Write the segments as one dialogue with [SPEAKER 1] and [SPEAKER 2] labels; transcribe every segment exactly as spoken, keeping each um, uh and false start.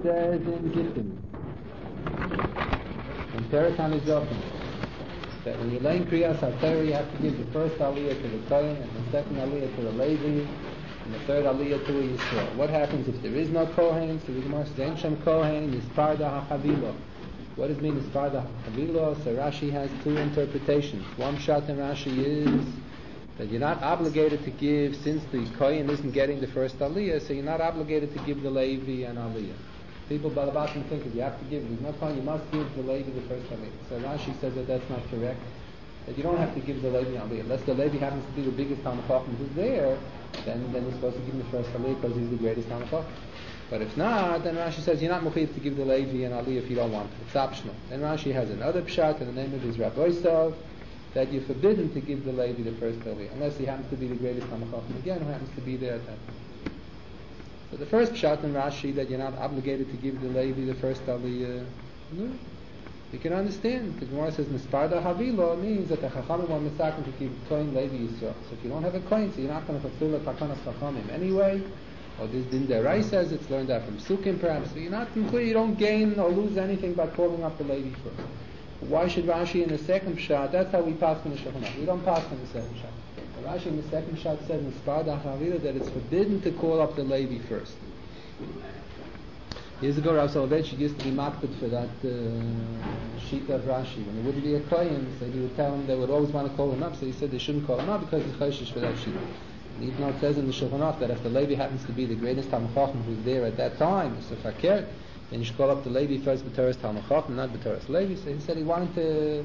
[SPEAKER 1] says in Gittin, in Peretan Izofim, that when you're laying Kriyas HaTorah, you have to give the first Aliyah to the Kohen, and the second Aliyah to the Levi, and the third Aliyah to a Yisrael. What happens if there is no Kohen? So the Gemara says, Ein Shem Kohen, Nisparda HaChavilo. What does it mean, Nisparda HaChavilo? So Rashi has two interpretations. One shot in Rashi is that you're not obligated to give, since the Kohen isn't getting the first Aliyah, so you're not obligated to give the Levi an Aliyah. People Balabatim think that you have to give, there's no Kohen, you must give the Levi the first Aliyah. So Rashi says that that's not correct, that you don't have to give the Levi Aliyah. Unless the Levi happens to be the biggest Talmid Chacham who's there, then, then you're supposed to give him the first Aliyah because he's the greatest Talmid Chacham. But if not, then Rashi says you're not mechuyev to give the Levi an Aliyah if you don't want it. It's optional. Then Rashi has another pshat, and the name of his Rabbi Yisrael, that you're forbidden to give the Levi the first Aliyah, unless he happens to be the greatest Talmid Chacham again, who happens to be there at that time. So the first pshat in Rashi, that you're not obligated to give the Levi the first Aliyah, no. You can understand. The Gemara says, Nisparda Havilo means that the Chachamim want Misakim to keep Kohen Levi Yisrael. So if you don't have a Kohen, so you're not going to fulfill the Takanas Chachamim anyway, or this Din Derai says it's learned out from Sukkim perhaps, so you're not complete, you don't gain or lose anything by calling up the Levi first. Why should Rashi in the second pshat? That's how we pass in the Shulchan. We don't pass in the second pshat. Rashi in the second pshat says in Nisparda Havilo that it's forbidden to call up the Levi first. Years ago, Rav Soloveitchik used to be makbid for that uh, sheet of Rashi. When there wouldn't be a Kohen, so he would tell him they would always want to call him up, so he said they shouldn't call him up because he's chayshish for that sheet. And even though it says in the Shulchan Aruch that if the Levi happens to be the greatest Talmid Chacham who's there at that time, so fakir, then you should call up the Levi first, b'toras Talmid Chacham, not b'toras Levi. So he said he wanted to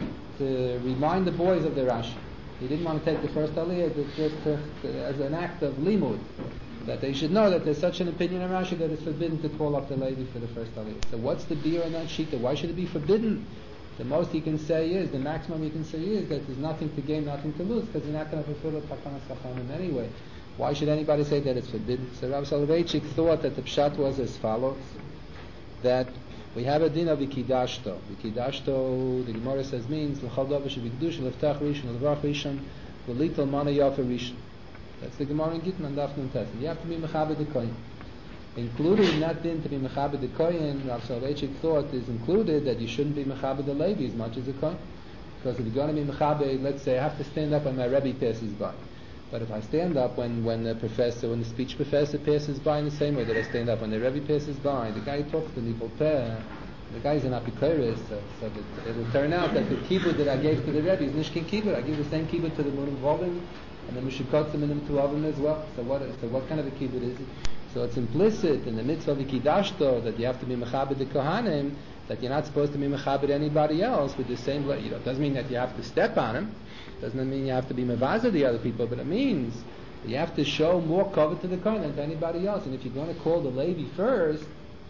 [SPEAKER 1] to remind the boys of the Rashi. He didn't want to take the first Aliyah just to, to, as an act of limud, that they should know that there's such an opinion in Rashi that it's forbidden to call up the Levi for the first Aliyah. So what's the beer on that sheet? Why should it be forbidden? The most he can say is, the maximum he can say is that there's nothing to gain, nothing to lose, because you're not going to fulfill the Takanas Chachamim anyway. Why should anybody say that it's forbidden? So Rav Soloveitchik thought that the pshat was as follows, that we have a din of Vikidashto. Vikidashto, the Gemara says, means l'chal davar shebikdush, l'ftach rishon, l'varach rishon, l'lital mana yafer rishon. That's the Gemara in Gittin and Daf Nun Tes. You have to be mechabed the kohen. Included in that din to be mechabed the kohen, Rav Soloveitchik thought is included that you shouldn't be mechabed the Levi as much as the kohen. Because if you're going to be mechabed, let's say I have to stand up when my Rebbe passes by. But if I stand up when, when the professor, when the speech professor passes by in the same way that I stand up when the Rebbe passes by, the guy talks to Nipol Peh, the guy's an apikoris, so, so that it will turn out that the kibbud that I gave to the Rebbe is nishkin kibbud. I give the same kibbud to the Munim Volin, and the Mishikotzim in them to Avim as well. So what, so what kind of a kibbud is it? So it's implicit in the mitzvah of Ikidashto that you have to be mechabed the Kohanim, that you're not supposed to be mechabed anybody else with the same, you know, it doesn't mean that you have to step on him, doesn't mean you have to be mevazer the other people, but it means that you have to show more covet to the Kohen than to anybody else. And if you're going to call the Levi first,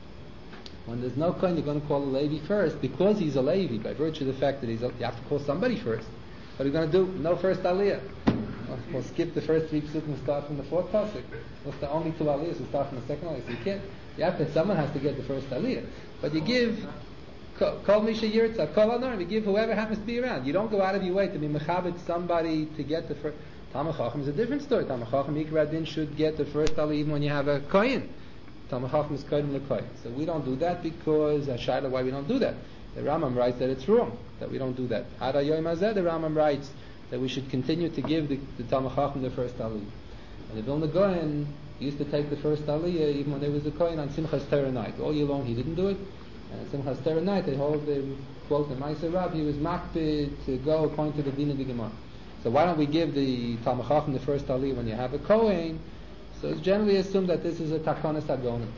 [SPEAKER 1] when there's no Kohen, you're going to call the Levi first because he's a Levi, by virtue of the fact that he's a, you have to call somebody first. What are you going to do? No first Aliyah. We'll skip the first three psukim and start from the fourth pasuk. What's the only two aliyahs? We'll start from the second aliyah. So you can't. You have to. Someone has to get the first aliyah. But you give kol misha yirtza, kol anorim. You give whoever happens to be around. You don't go out of your way to be mechabed somebody to get the first. Talmid Chacham is a different story. Talmid Chacham Yikra Din should get the first aliyah even when you have a kohen. Talmid Chacham is kohen lekohen. So we don't do that because Hashaila. Why we don't do that? The Rambam writes that it's wrong that we don't do that. Ada Yom Hazeh, the Rambam writes that we should continue to give the, the Talmid Chacham the first aliyah. And the Vilna Gaon used to take the first aliyah even when there was a kohen on Simchas Torah night. All year long he didn't do it. And on Simchas Torah night they hold the quote the Ma'aser Rav, he was makbid to go according to the din of the Gemara. So why don't we give the Talmid Chacham the first aliyah when you have a kohen? So it's generally assumed that this is a takonas agonim.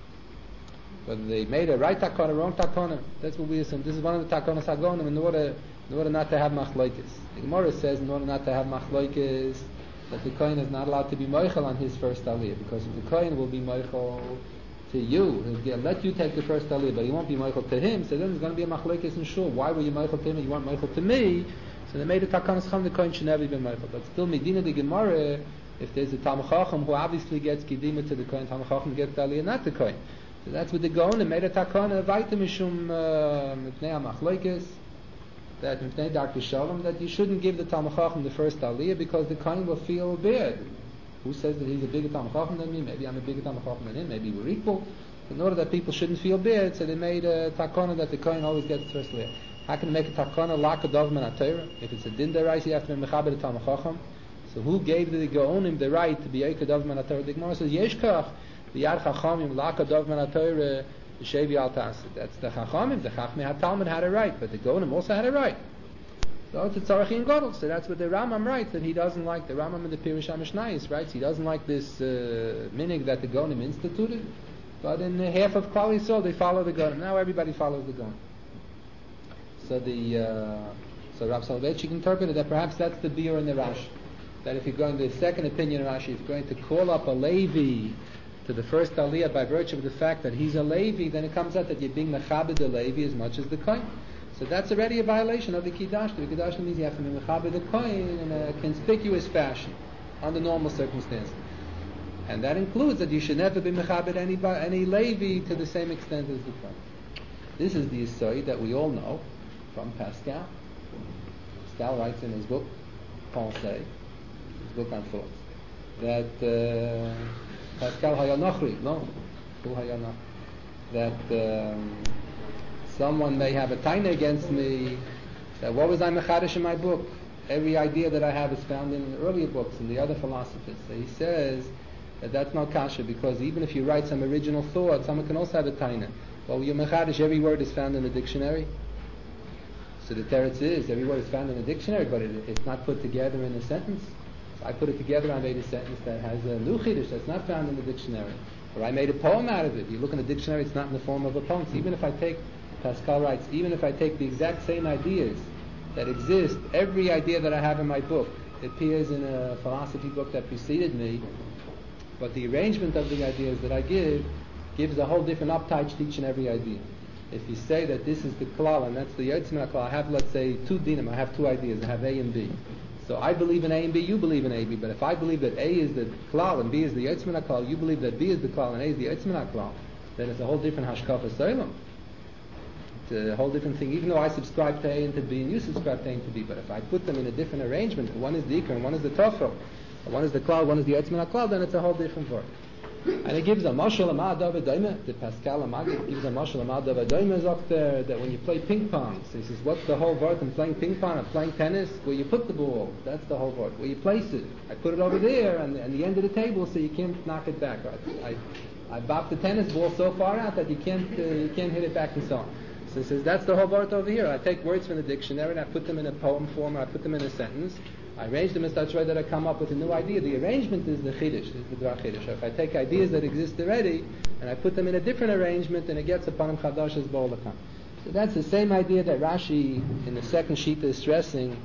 [SPEAKER 1] Whether they made a right takana or wrong takana, that's what we assume. This is one of the takonas agonim in order in order not to have machlokes. The Gemara says in order not to have machlokes that the kohen is not allowed to be moichel on his first aliyah, because if the kohen will be moichel to you, he'll let you take the first aliyah, but he won't be moichel to him, so then there's going to be a machlokes in shul. Why were you moichel to him and you weren't moichel to me? So they made a takanas chacham, the kohen should never be moichel. But still, medina the Gemara, if there's a Talmid Chacham who obviously gets kidima to the kohen, Talmid Chacham gets the aliyah, not the kohen. So that's what the Gaon, they made a takana vaita mishum mipnei hamachlokes, that mipnei Doctor Shalom, that you shouldn't give the Talmid Chacham the first aliyah because the kohen will feel bad. Who says that he's a bigger Talmid Chacham than me? Maybe I'm a bigger Talmid Chacham than him. Maybe we're equal. In order that people shouldn't feel bad, so they made a takana that the kohen always gets first layer. How can they make a takana lakadov man atayra? If it's a din deraisa, you have to be mechaber the Talmud Chacham. So who gave the Gaonim the right to be ekadov man atayra? The Gemara says yeshkach the yad chachamim lakadov man atayra shevi al tasid. That's the chachamim. The chachmei haTalmud had a right, but the Gaonim also had a right. So it's a tzarachin gadol. So that's what the Rambam writes, that he doesn't like. The Rambam in the Pirush HaMishnayos writes he doesn't like this uh, minig that the Gaonim instituted. But in uh, half of Klal Yisrael they follow the Gaonim. Now everybody follows the Gaonim. So the uh, so Rav Soloveitchik interpreted that perhaps that's the beer in the Rashi. That if you're going, the second opinion of Rashi, if you're going to call up a Levi to the first Aliyah by virtue of the fact that he's a Levi, then it comes out that you're being mechabed the Levi as much as the Kohen. So that's already a violation of the Kiddush. The Kiddush means you have to be mechabed the Kohen in a conspicuous fashion under normal circumstances. And that includes that you should never be mechabed any, any Levi to the same extent as the Kohen. This is the Yesod that we all know from Pascal. Pascal writes in his book, Pensée, his book on thoughts, that uh, Pascal Hayanochri, no, who Hayanochri, that um, someone may have a taina against me, that what was I mechadish in my book? Every idea that I have is found in the earlier books and the other philosophers. So he says that that's not kasha, because even if you write some original thought, someone can also have a taina. Well, your mechadish, every word is found in the dictionary. So the teretz is, every word is found in a dictionary, but it, it's not put together in a sentence. So I put it together, I made a sentence that has a new chiddush that's not found in the dictionary. Or I made a poem out of it. You look in the dictionary, it's not in the form of a poem. So even if I take, Pascal writes, even if I take the exact same ideas that exist, every idea that I have in my book appears in a philosophy book that preceded me, but the arrangement of the ideas that I give gives a whole different uptouch to each and every idea. If you say that this is the klal and that's the yotzim klal, I have, let's say, two dinim. I have two ideas. I have A and B. So I believe in A and B. You believe in A and B. But if I believe that A is the klal and B is the yotzim klal, you believe that B is the klal and A is the yotzim klal, then it's a whole different hashkafa solam. It's a whole different thing. Even though I subscribe to A and to B and you subscribe to A and to B, but if I put them in a different arrangement, one is the ikar and one is the tofel, one is the klal, one is the yotzim klal, then it's a whole different word. And it gives a mashal amadav adoima. The Pascal Amagid gives a mashal amadav adoima up there that when you play ping pong, so he says, what's the whole word in playing ping pong or playing tennis? Where you put the ball, that's the whole word. Where you place it, I put it over there and, and the end of the table, so you can't knock it back. I I, I bopped the tennis ball so far out that you can't uh, you can't hit it back and so on. So he says that's the whole word over here. I take words from the dictionary and I put them in a poem form or I put them in a sentence. I arrange them in such a way that I come up with a new idea. The arrangement is the chiddush, is the dvar chiddush. If I take ideas that exist already and I put them in a different arrangement, then it gets upon him chadash as ba'olakam. So that's the same idea that Rashi in the second sheet is stressing,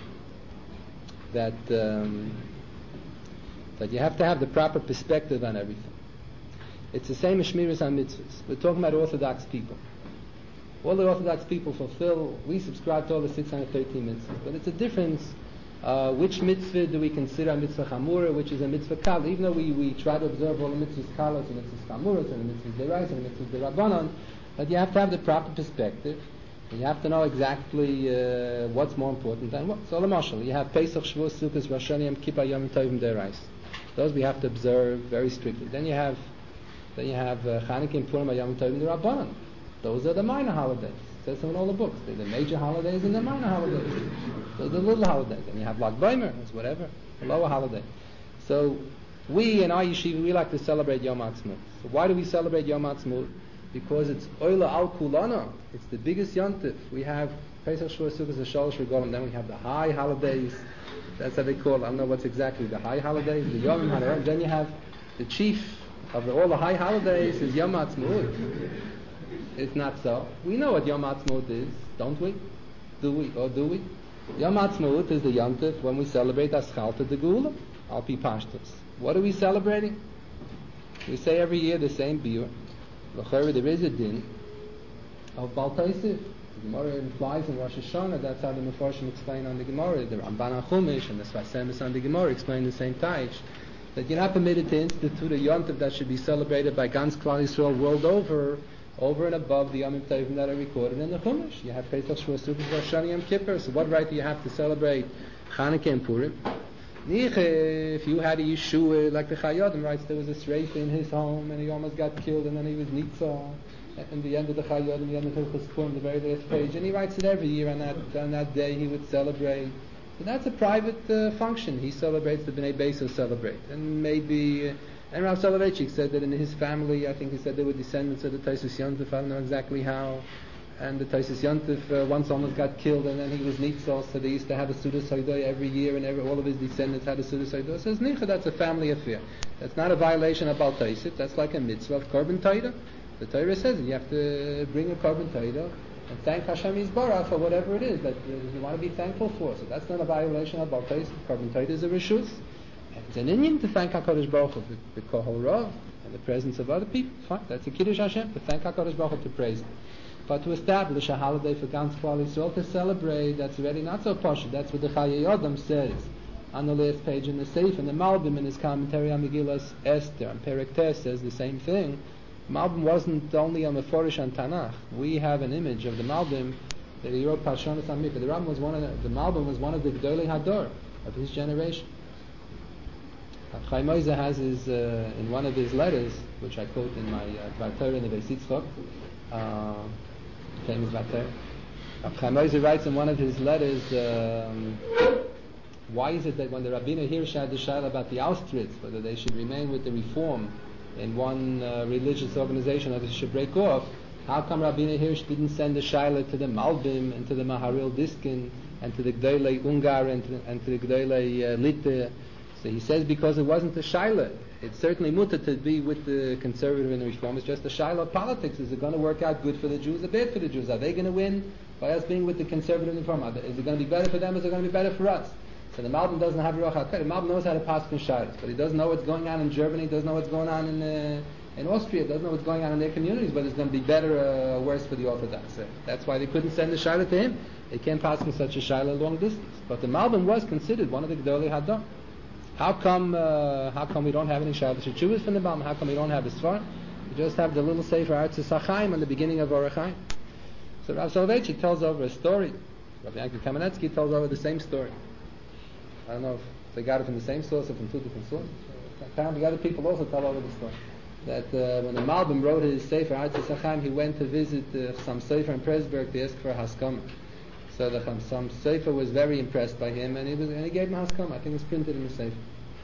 [SPEAKER 1] that um, that you have to have the proper perspective on everything. It's the same as shmiras on mitzvahs. We're talking about Orthodox people. All the Orthodox people fulfill. We subscribe to all the six hundred thirteen mitzvahs, but it's a difference. Uh, which mitzvah do we consider a mitzvah chamura, which is a mitzvah kala? Even though we, we try to observe all the mitzvahs kalas and mitzvahs chamuras and the mitzvahs derais and the mitzvahs derabanan, but you have to have the proper perspective, and you have to know exactly uh, what's more important than what. So, l'mashal, you have Pesach, Shavuos, Sukkot, Rosh Hashanah, Yom Kippur, Yom Tovim, derais. Those we have to observe very strictly. Then you have, then you have uh, Chanukah and Purim, Yom Tovim, derabanan. Those are the minor holidays. It says so in all the books. They're the major holidays and the minor holidays. Those are the little holidays. And you have Lag Baimer, that's whatever, a lower holiday. So we in our yeshiva, we like to celebrate Yom Ha'atzmaut. So why do we celebrate Yom Ha'atzmaut? Because it's Oila Al Kulana. It's the biggest yontif. We have Pesach, Shavuos, Sukkot, Shalosh Regalim. Then we have the high holidays. That's how they call it. I don't know what's exactly the high holidays. The Yom HaNorah. Then you have the chief of the, all the high holidays is Yom Ha'atzmaut. It's not so. We know what Yom Ha'atzmaut is, don't we? Do we? Or do we? Yom Ha'atzmaut is the yontif when we celebrate Aschalta de Geula, Al Pi Pashtus. What are we celebrating? We say every year the same biur. L'chayr, there is a din of Bal Taisif. The Gemara implies in Rosh Hashanah, that's how the Mefarshim explain on the Gemara. The Ramban on Chumash and the Sfasemis on the Gemara explain the same taich. That you're not permitted to institute a yontif that should be celebrated by Gans Klal Yisrael world over, over and above the Yom Tovim that are recorded in the Chumash. You have Pesach, Shavuos, Sukkot, Rosh Hashanah, Yom Kippur. So what right do you have to celebrate Chanukah and Purim? If you had a Yeshua, like the Chayodim writes, there was a Sreifa in his home and he almost got killed and then he was Nitzah. And the end of the Chayodim, the end of Hilchos Purim, the very last page, and he writes it every year on that on that day he would celebrate. So that's a private uh, function. He celebrates, the Bnei Beis celebrate. And maybe, uh, and Rav Soloveitchik said that in his family, I think he said they were descendants of the Taisus Yontif, I don't know exactly how. And the Taisus Yontif uh, once almost got killed and then he was Nitzah, so they used to have a Sudas Haidah every year and every, all of his descendants had a Sudas Haidah. Says Nicha, that's a family affair. That's not a violation of Baal Taisit, that's like a mitzvah of Korban Torah. The Torah says you have to bring a Korban Torah and thank Hashem Yisbarach for whatever it is that you want to be thankful for. So that's not a violation of Baal Taisit. Korban Torah is a rishus. It's an Indian to thank HaKadosh Baruch Hu, the Kohol Rav, in the presence of other people. Fine, that's a Kiddush Hashem, to thank HaKadosh Baruch Hu, to praise Him. But to establish a holiday for Gans Klal Yisrael to celebrate, that's already not so posh. That's what the Chayei Adam says on the last page in the Seif, and the Malbim in his commentary on Megillas Esther, and Perek Tes says the same thing. Malbim wasn't only on the Forish and Tanakh. We have an image of the Malbim that he wrote Parshonos HaMikvah. The Rambam was one of the, the Malbim was one of the Gdolei Hador of his generation. Chaim Oizer has his uh, in one of his letters, which I quote in my Dvar Torah in the Beis Yitzchok, uh, famous Dvar Torah. Chaim Oizer writes in one of his letters, um, why is it that when the Rabbeinu Hirsch had the shaila about the Austrids, whether they should remain with the Reform in one uh, religious organization or they should break off, how come Rabbeinu Hirsch didn't send the shaila to the Malbim and to the Maharil Diskin and to the Gdolei Ungar and to, and to the Gdolei uh, Litte? So he says because it wasn't a shaila. It's certainly mutter to be with the conservative and the Reform. It's just a shaila of politics. Is it going to work out good for the Jews or bad for the Jews? Are they going to win by us being with the conservative and Reform? Is it going to be better for them or is it going to be better for us? So the Malbim doesn't have Ruach HaKodesh. The Malbim knows how to pass in shaylas, but he doesn't know what's going on in Germany, doesn't know what's going on in uh, in Austria, doesn't know what's going on in their communities, whether it's going to be better or worse for the Orthodox. So that's why they couldn't send the shayla to him. They can't pass in such a shayla long distance. But the Malbim was considered one of the Gdolei Hador. How come uh, how come we don't have any shayla Shechuvas from the Malbim? How come we don't have a Sfar? We just have the little Sefer Artzis HaChaim on the beginning of Orach Chaim. So Rav Soloveitchik tells over a story. Rav Yankiv Kamenetsky tells over the same story. I don't know if they got it from the same source or from two different sources. Apparently other people also tell over the story. That uh, when the Malbim wrote his Sefer Artzis HaChaim, he went to visit uh, Chassam Sofer in Presburg to ask for a Haskama. So the Chassam Sofer was very impressed by him and he was and he gave him a Haskama. I think it's printed in the Sefer.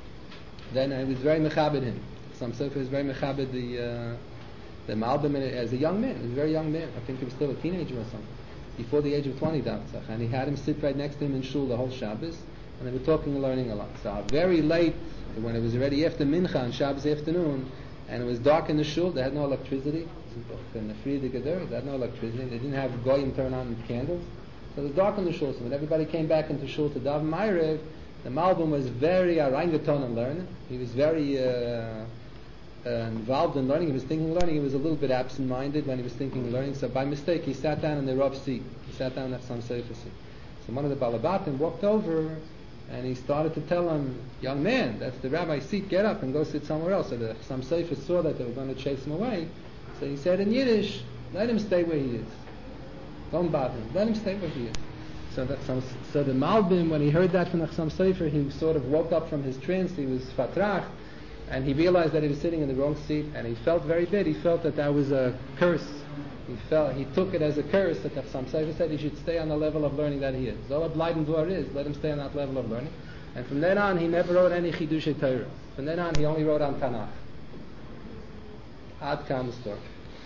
[SPEAKER 1] Then uh, he was very mechabed him. Chassam Sofer was very mechabed the, uh, the Malbim as a young man. He was a very young man. I think he was still a teenager or something. Before the age of twenty, and he had him sit right next to him in shul the whole Shabbos. And they were talking and learning a lot. So very late, when it was already after Mincha on Shabbos afternoon, and it was dark in the shul, they had no electricity. In the Friedrich there, they had no electricity. They didn't have goyim turn on candles. So it was dark in the shul. So when everybody came back into shul to daven Ma'ariv, the Malbim was very arangaton in learning. He was very uh, uh, involved in learning. He was thinking learning. He was a little bit absent-minded when he was thinking and learning. So by mistake, he sat down in the Rav's seat. He sat down at some Sefer seat. So one of the Balabatim walked over and he started to tell him, young man, that's the rabbi's seat, get up and go sit somewhere else. So the Chassam Sofer saw that they were going to chase him away. So he said in Yiddish, let him stay where he is. Don't bother him. Let him stay where he is. So that some, so the Malbim, when he heard that from the Chassam Sofer, he sort of woke up from his trance. He was fatrach, and he realized that he was sitting in the wrong seat, and he felt very bad. He felt that that was a curse. He felt he took it as a curse that the Chassam Sofer said he should stay on the level of learning that he is. Zohar Bleiben Dvar is, let him stay on that level of learning. And from then on, he never wrote any Chidushei Torah. From then on, he only wrote on Tanakh. Ad Kan the story.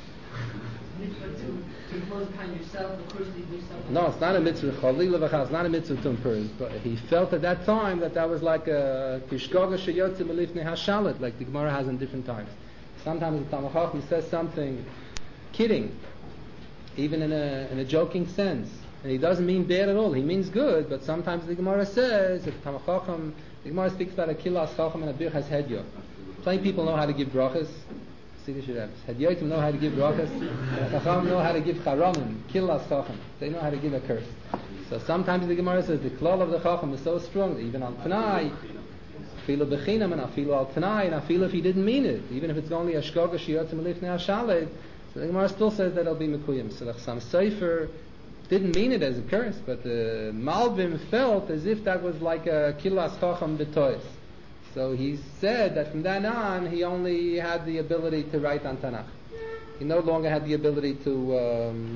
[SPEAKER 1] No, it's not a mitzvah. It's not a mitzvah to impose. But he felt at that time that that was like a kishkoga sheyotze melifnei hashalit, like the Gemara has in different times. Sometimes the Talmud Chacham says something kidding, even in a in a joking sense, and he doesn't mean bad at all. He means good. But sometimes the Gemara says that the Talmud Chacham, the Gemara speaks about a kilas chacham and a birchas hedyo. Plain people know how to give brachas. Hedyotim know how to give brachas. Chacham know how to give charamim, kilas chacham. They know how to give a curse. So sometimes the Gemara says the klal of the chacham is so strong that even on Tanai, afilu bechinam and afilu al Tanai, and afilu if he didn't mean it, even if it's only a shkoga shiyotzim lifnei hashaled, so the Gemara still says that it'll be mekuyim. So the Chassam Sofer didn't mean it as a curse, but the Malbim felt as if that was like a kilas chacham b'tois. So he said that from then on he only had the ability to write on Tanakh. He no longer had the ability to um,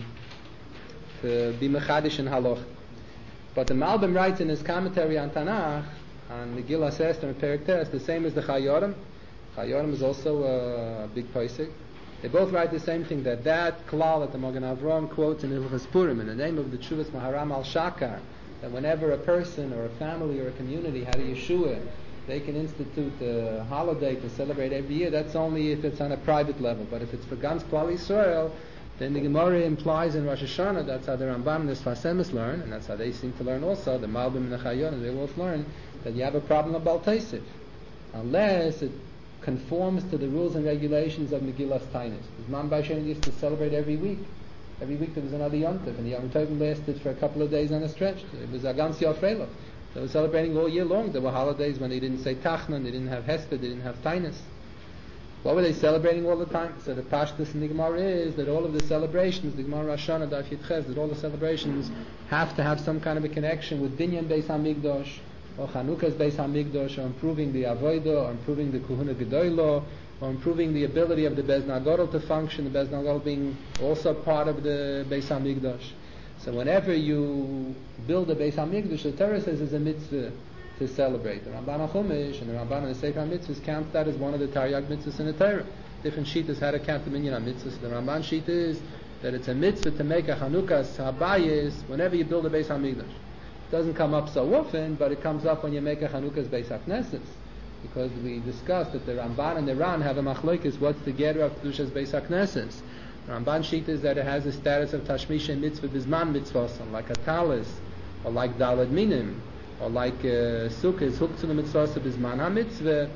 [SPEAKER 1] to be mechadish in halach. But the Malbim writes in his commentary on Tanakh, on Megillas Esther and Perek Tes, the same as the Chayorim. Chayorim is also a big posek. They both write the same thing, that that klal that the Magen Avraham quotes in Hilchos Purim in the name of the Tshuvas Maharam al Shakar, that whenever a person or a family or a community had a Yeshua, they can institute a holiday to celebrate every year. That's only if it's on a private level. But if it's for Gans Klal Yisrael, then the Gemara implies in Rosh Hashanah, that's how the Rambam and the Sfas Emes learn, and that's how they seem to learn also, the Malbim and the Chayonim, they both learn, that you have a problem about Taisif, unless it conforms to the rules and regulations of Megillas Tainis. Zman Bashem used to celebrate every week. Every week there was another Yom Tov, and the Yom Tov lasted for a couple of days on a stretch. It was Agans Yofrelov. They were celebrating all year long. There were holidays when they didn't say Tachnan, they didn't have Hester, they didn't have Tainis. What were they celebrating all the time? So the Pashtus in the Gemara is that all of the celebrations, the Gemara Rosh Hashanah, Daf Yud Ches, that all the celebrations have to have some kind of a connection with Binyan Beis HaMikdash, or Chanukah's Beis HaMikdash, or improving the Avodah, or improving the Kuhuna Gedoylo, or improving the ability of the Beis Nagadol to function, the Beis Nagadol being also part of the Beis HaMikdash. So whenever you build a Beis HaMikdash, the Torah says is a mitzvah to celebrate. The Ramban HaChumash and the Ramban and the Sefer HaMitzvahs count that as one of the Taryag mitzvahs in the Torah. Different shittas how to count the minyan mitzvahs. The Ramban shita is that it's a mitzvah to make a Chanukas Habayis whenever you build a Beis HaMikdash. It doesn't come up so often, but it comes up when you make a Chanukas Beis HaKnesses. Because we discussed that the Ramban and the Ran have a machlokes, what's the Gedra of Kedusha's Beis HaKnesses. The Ramban shita is that it has a status of Tashmish and Mitzvah Bizman Mitzvah, like a Talis, or like Dalad Minim, or like uh, Sukkah is hooked to the mitzvah of Bizman HaMitzvah.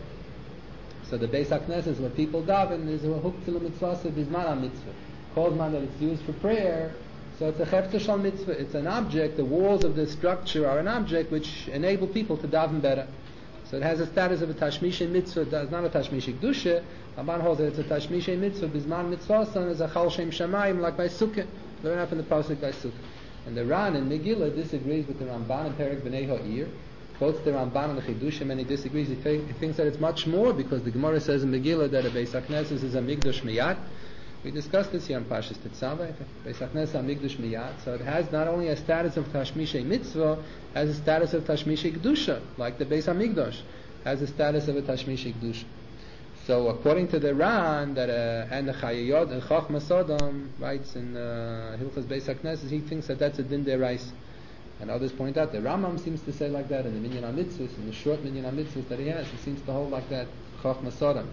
[SPEAKER 1] So the Beis HaKnesses, where people daven, is hooked to the mitzvah of Bizman HaMitzvah. Called man that it's used for prayer, so it's a Chefzer Shal Mitzvah. It's an object, the walls of the structure are an object which enable people to daven better. So it has a status of a Tashmish Mitzvah, it's not a Tashmish Kedusha. Ramban holds that it's a Tashmish Mitzvah, Bizman Mitzvah, and is a Chal Shem Shamayim, like by Sukkah. Learn up in the Pasuk by Sukkah. And the Ran in Megillah disagrees with the Ramban in Perek B'nai Ha'ir, quotes the Ramban in the Chidushim, and he disagrees. He, th- he thinks that it's much more, because the Gemara says in Megillah that a Beis HaKnesses is a Migdash Miyat. We discussed this here on Pashas Tetzaveh. Beis HaKnesses is a Migdash Miyat. So it has not only a status of Tashmishay Mitzvah, has a status of Tashmishay Kedusha, like the Beis HaMikdash has a status of a Tashmishay Kedusha. So according to the Ran, that uh, and the Chayayot and Chachma Sodom writes in uh, Hilchas Beis HaKnesses, he thinks that that's a din derais. And others point out the Rambam seems to say like that in the Minyan HaMitzvahs, in the short Minyan HaMitzvahs that he has, he seems to hold like that, Chachma Sodom.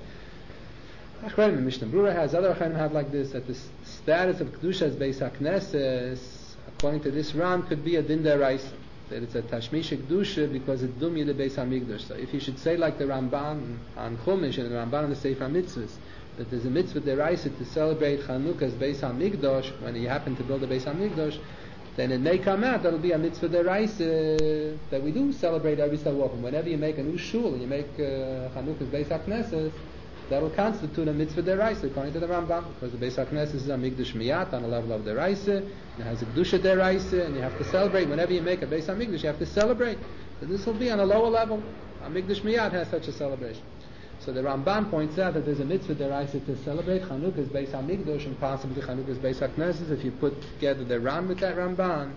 [SPEAKER 1] Achreim, Mishnah Brura has, other Achreim have like this, that the status of Kedusha's Beis HaKnesses, according to this Ran, could be a din derais. That it's a Tashmish Kedusha because it's Dumi the Beis HaMikdash. So if you should say like the Ramban on Chumash and the Ramban on the Sefer HaMitzvahs, that there's a mitzvah deraisa to celebrate Chanukah's Beis HaMikdash when you happen to build a Beis HaMikdash, then it may come out that'll be a mitzvah deraisa that we do celebrate every so often. Whenever you make a new shul and you make uh, Chanukah's Beis HaKnesses, that will constitute a mitzvah deraisa according to the Rambam, because the Beis HaKnesses is a Mikdash Miyat on the level of deraisa, and it has a Kedusha deraisa, and you have to celebrate. Whenever you make a Beis HaMikdash, you have to celebrate. So this will be on a lower level. A Mikdash Miyat has such a celebration. So the Ramban points out that there's a mitzvah deraisa to celebrate Chanukah's Beis HaMikdash and possibly Chanukah's Beis HaKnesses if you put together the Ran with that Ramban.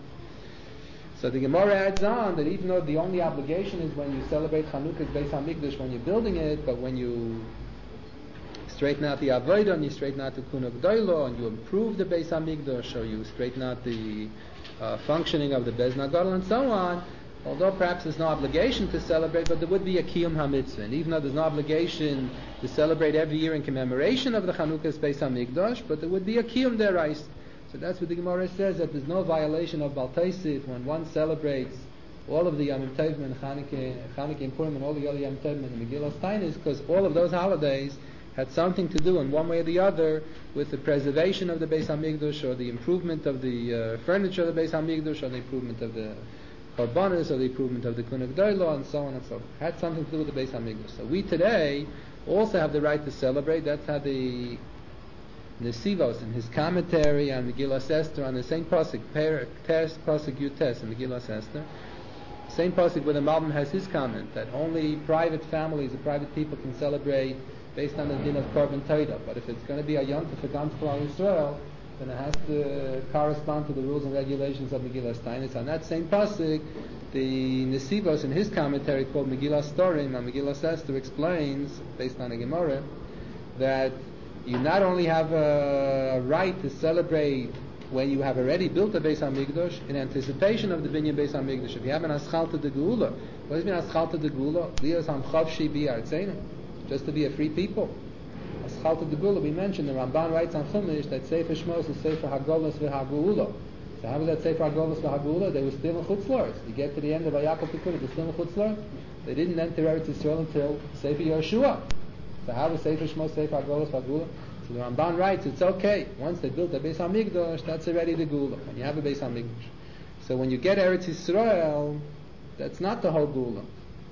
[SPEAKER 1] So the Gemara adds on that even though the only obligation is when you celebrate Chanukah's Beis HaMikdash when you're building it, but when you straighten out the Avodah and you straighten out the Kuhuna Gedoylo and you improve the Beis HaMikdash, or you straighten out the uh, functioning of the Beis Nagadol and so on, although perhaps there's no obligation to celebrate, but there would be a Kiyum HaMitzvah. And even though there's no obligation to celebrate every year in commemoration of the Chanukah's Beis HaMikdash, but there would be a Kiyum derais. So that's what the Gemara says, that there's no violation of Bal Taisif when one celebrates all of the Yom Tovim and Chanukah, Chanukah and Purim and all the other Yom Tovim and the Megillas Tainis, because all of those holidays had something to do in one way or the other with the preservation of the Beis HaMikdash, or the improvement of the uh, furniture of the Beis HaMikdash, or the improvement of the Korbanos, or the improvement of the Kuhuna Gedoylo, and so on and so forth. Had something to do with the Beis HaMikdash. So we today also have the right to celebrate. That's how the Nesivos, in his commentary on Megillas Esther, on the same pasuk, Tes pasuk Yutes in Megillas Esther, same pasuk where the Malbim has his comment that only private families or private people can celebrate based on the din of Korban Torah. But if it's going to be a Yom Tov for Gam Klal Yisrael, then it has to correspond to the rules and regulations of Megillas Tainis. On that same pasuk, the Nesivos in his commentary called Megillas Storim on Megillas Esther explains, based on a Gemara, that you not only have a right to celebrate when you have already built a Beis HaMikdash in anticipation of the Binyan Beis HaMikdash. If you have an Aschalta de Geula, what does it mean Aschalta de Geula? Lios HaMchavshi B'Artzeinu, just to be a free people. Aschalta de Geula, we mentioned, the Ramban writes on Chumash that Sefer Shmos is Sefer HaGolos v'HaGeula. So how was that Sefer HaGolos v'HaGeula? They were still in Chutz La'aretz. You get to the end of Vayakol Tikkun, they're still in Chutz La'aretz. They didn't enter Eretz Yisrael until Sefer Yehoshua. So how was Sefer Shmos Sefer HaGolos v'HaGeula? So the Ramban writes, it's okay. Once they built a Beis HaMikdash, that's already the Geula. When you have a Beis HaMikdash. So when you get Eretz Yisrael, that's not the whole Geula.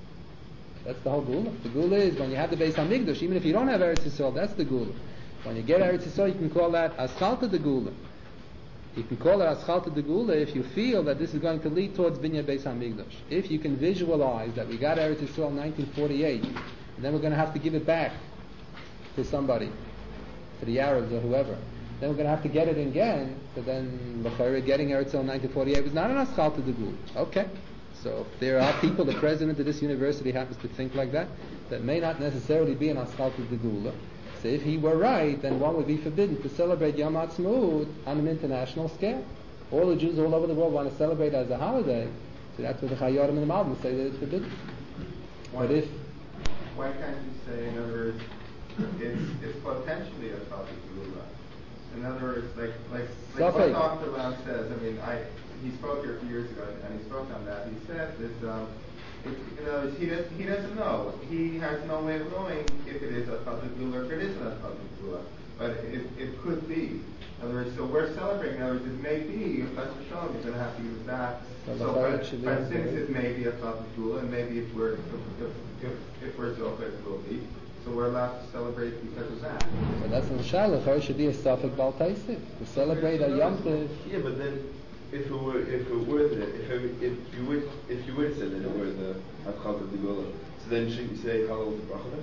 [SPEAKER 1] That's the whole Geula. The Geula is when you have the Beis HaMikdash, even if you don't have Eretz Yisrael, that's the Geula. When you get Eretz Yisrael, you can call that Aschalta de Geula. You can call it Aschalta de Geula if you feel that this is going to lead towards Binyan Beis HaMikdash. If you can visualize that we got Eretz Yisrael in nineteen forty-eight, and then we're going to have to give it back to somebody, to the Arabs or whoever, then we're going to have to get it again. So then, getting Eretz Yisrael in nineteen forty-eight was not an Aschalta de Geula. Okay. So if there are people, the president of this university happens to think like that, that may not necessarily be an Aschalta de Geula. So if he were right, then one would be forbidden to celebrate Yom Ha'atzmaut on an international scale. All the Jews all over the world want to celebrate as a holiday, so that's what the Chayyim and the Malbim say that it's forbidden.
[SPEAKER 2] Why,
[SPEAKER 1] but if...
[SPEAKER 2] Why can't you say, in other words, it's, it's potentially a Aschalta de Geula? In other words, like, like, like what Doctor Lam says, I mean, I... he spoke here a few years ago, and he spoke on that. He said that, um, it, you know, he doesn't, he doesn't know. He has no way of knowing if it is a Aschalta de Geula or if it isn't a Aschalta de Geula. But it, it could be. In other words, so we're celebrating. In other words, it may be, if that's for sure, you're going to have to use that. So, so but, but since it may be a Aschalta de Geula, and maybe if we're, if, if, if, if we're Zohar, it will be. So we're allowed to celebrate because of that.
[SPEAKER 1] So that's in Shalach, or it should be a Safek Bal Taisif. To celebrate a Yom Tov.
[SPEAKER 3] Yeah, but then if it were if it were the, if it, if you would if you would say that it were the Aschalta de Geula, so then shouldn't you say Halal to Brachah?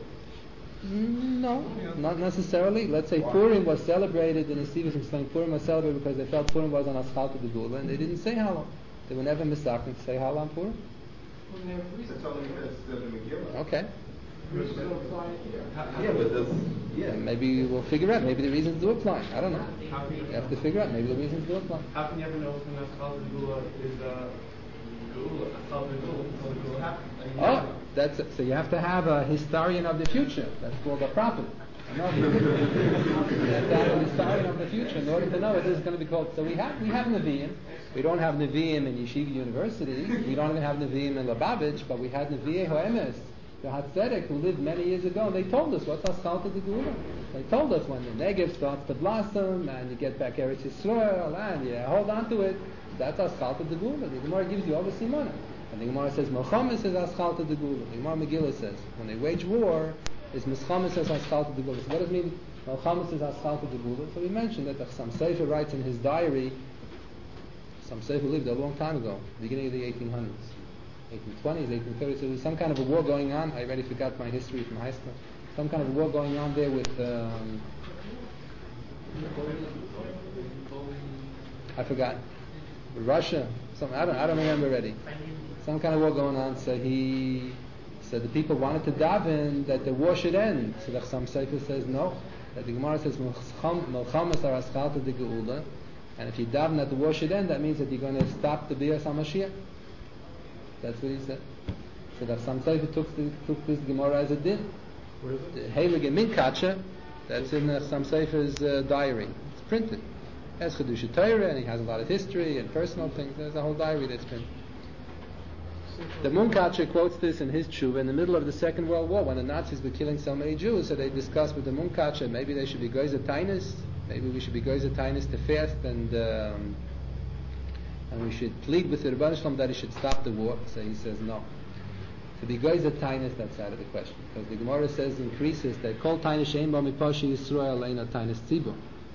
[SPEAKER 1] No, not necessarily. Let's say Why? Purim was celebrated, and the Stevens explain Purim was celebrated because they felt Purim was on Aschalta de Geula, and they didn't say Halal. They were never misaken to say Halal on Purim.
[SPEAKER 2] It's only because it's the Megillah.
[SPEAKER 1] Okay.
[SPEAKER 3] Yeah, but that's, yeah.
[SPEAKER 1] Maybe we'll figure out. Maybe the reasons do apply. I don't know. You have to figure out. Maybe the reasons do apply.
[SPEAKER 4] How can you ever know if an Aschalta de Geula is a Geula? Aschalta de Geula, the Geula happened.
[SPEAKER 1] Oh, that's so. You have to have a historian of the future. That's called a prophet. You have to have a historian of the future in order to know what this is going to be called. So we have we have Nevi'im. We don't have Nevi'im in Yeshiva University. We don't even have Nevi'im in Lubavitch, but we had Nevi'ei Ho'emes, the Hatzedek, who lived many years ago, and they told us what's Aschalta de Geula. They told us when the Negev starts to blossom, and you get back Eretz Yisrael, and you hold on to it, that's Aschalta de Geula. The Gemara gives you all the simanim. And the Gemara says, Melchamis is Aschalta de Geula. The Gemara Megillah says, when they wage war, is Mischamis as Aschalta de Geula. So what does it mean, Melchamis is Aschalta de Geula? So we mentioned that the Chassam Sofer writes in his diary, Chassam Sofer lived a long time ago, beginning of the eighteen hundreds. eighteen twenties, eighteen thirties, so there was some kind of a war going on. I already forgot my history from high school. Some kind of a war going on there with, um, I forgot, Russia. Some I don't I don't remember already. Some kind of war going on. So he said the people wanted to daven that the war should end. So the Chassam Sofer says no. That the Gemara says Melchamas are Aschalta de Geula, and if you daven that the war should end, that means that you're going to stop the Bias HaMashiach. That's what he said. So that Chassam Sofer took, took this Gemara as a din.
[SPEAKER 4] Where is it?
[SPEAKER 1] The Heilige Minkacha, that's in uh, Chassam Sofer's uh, diary. It's printed. It has Chedusha Torah, and he has a lot of history and personal things. There's a whole diary that's printed. The Munkacher quotes this in his tshuva in the middle of the Second World War, when the Nazis were killing so many Jews. So they discussed with the Munkacher, maybe they should be Goyzer Tainis, maybe we should be Goyzer Tainis to fast, and um, and we should plead with the Rebbeinu Shalom that he should stop the war. So he says no. To be Goyzer Tainis, that's out of the question, because the Gemara says in Krisis that Kol Tainis Shein Bo Mipashi Yisrael Eina Tainis Tzibur.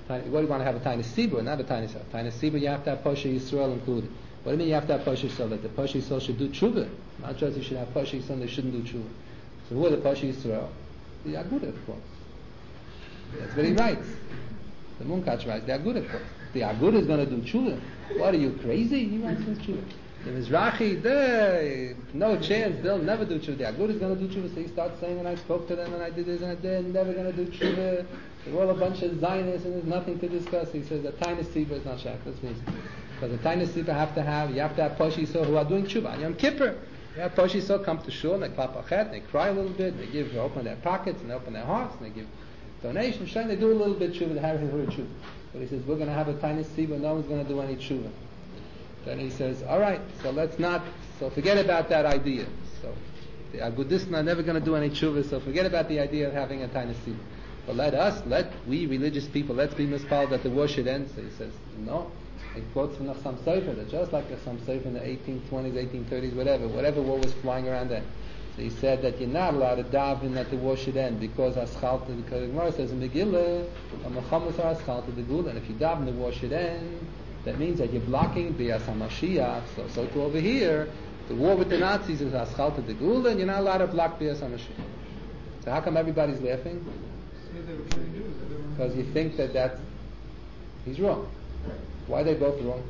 [SPEAKER 1] Tiny, what do you want to have a tiny sibur, not a tiny sibur? Tiny sibur, you have to have Pasha Yisrael included. What do you mean you have to have Pasha Yisrael? That the Pasha Yisrael should do tshuva. Not just you should have Pasha Yisrael, they shouldn't do tshuva. So who are the Pasha Yisrael? The Agudah, of course. That's what he writes. The Munkach writes, the Agudah, of course. The Agudah is going to do tshuva. What are you, crazy? He writes his tshuva. The Mizrahi, they, no chance, they'll never do tshuva. The Agudah is going to do tshuva, so he starts saying, and I spoke to them, and I did this, and I did, they're never going to do tshuva. They're all a bunch of Zionists, and there's nothing to discuss. He says, the tiny Sibur is not shak. That's means. Because the tiny Sibur have to have, you have to have Poshi Yisrael who are doing tshuva. On Yom Kippur, you have Poshi Yisrael come to shul, and they clap a chet, they cry a little bit, they give, they open their pockets, and they open their hearts, and they give donations, and they do a little bit tshuva, they have a tshuva. But he says, we're going to have a tiny Sibur, no one's going to do any tshuva. Then he says, all right, so let's not, so forget about that idea. So the Agudistan are never going to do any tshuva, so forget about the idea of having a tiny sibur. But let us, let we religious people, let's be mispal that the war should end. So he says, no. He quotes from the Chassam Sofer, that just like the Chassam Sofer in the eighteen twenties, eighteen thirties, whatever, whatever war was flying around then. So he said that you're not allowed to daven that the war should end because Aschalta, because the Gemara says in Megillah, Muhammad are Aschalta the Gula, and if you daven the war should end, that means that you're blocking Bias HaMashiach. So, so to over here, the war with the Nazis is Aschalta de Gula, and you're not allowed to block Bias HaMashiach. So how come everybody's laughing? Because you think that that's... He's wrong. Why are they both wrong?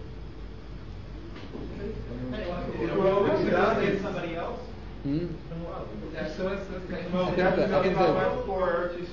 [SPEAKER 2] Somebody else?
[SPEAKER 1] Hmm?
[SPEAKER 2] That's so it's
[SPEAKER 1] I can have that. I can say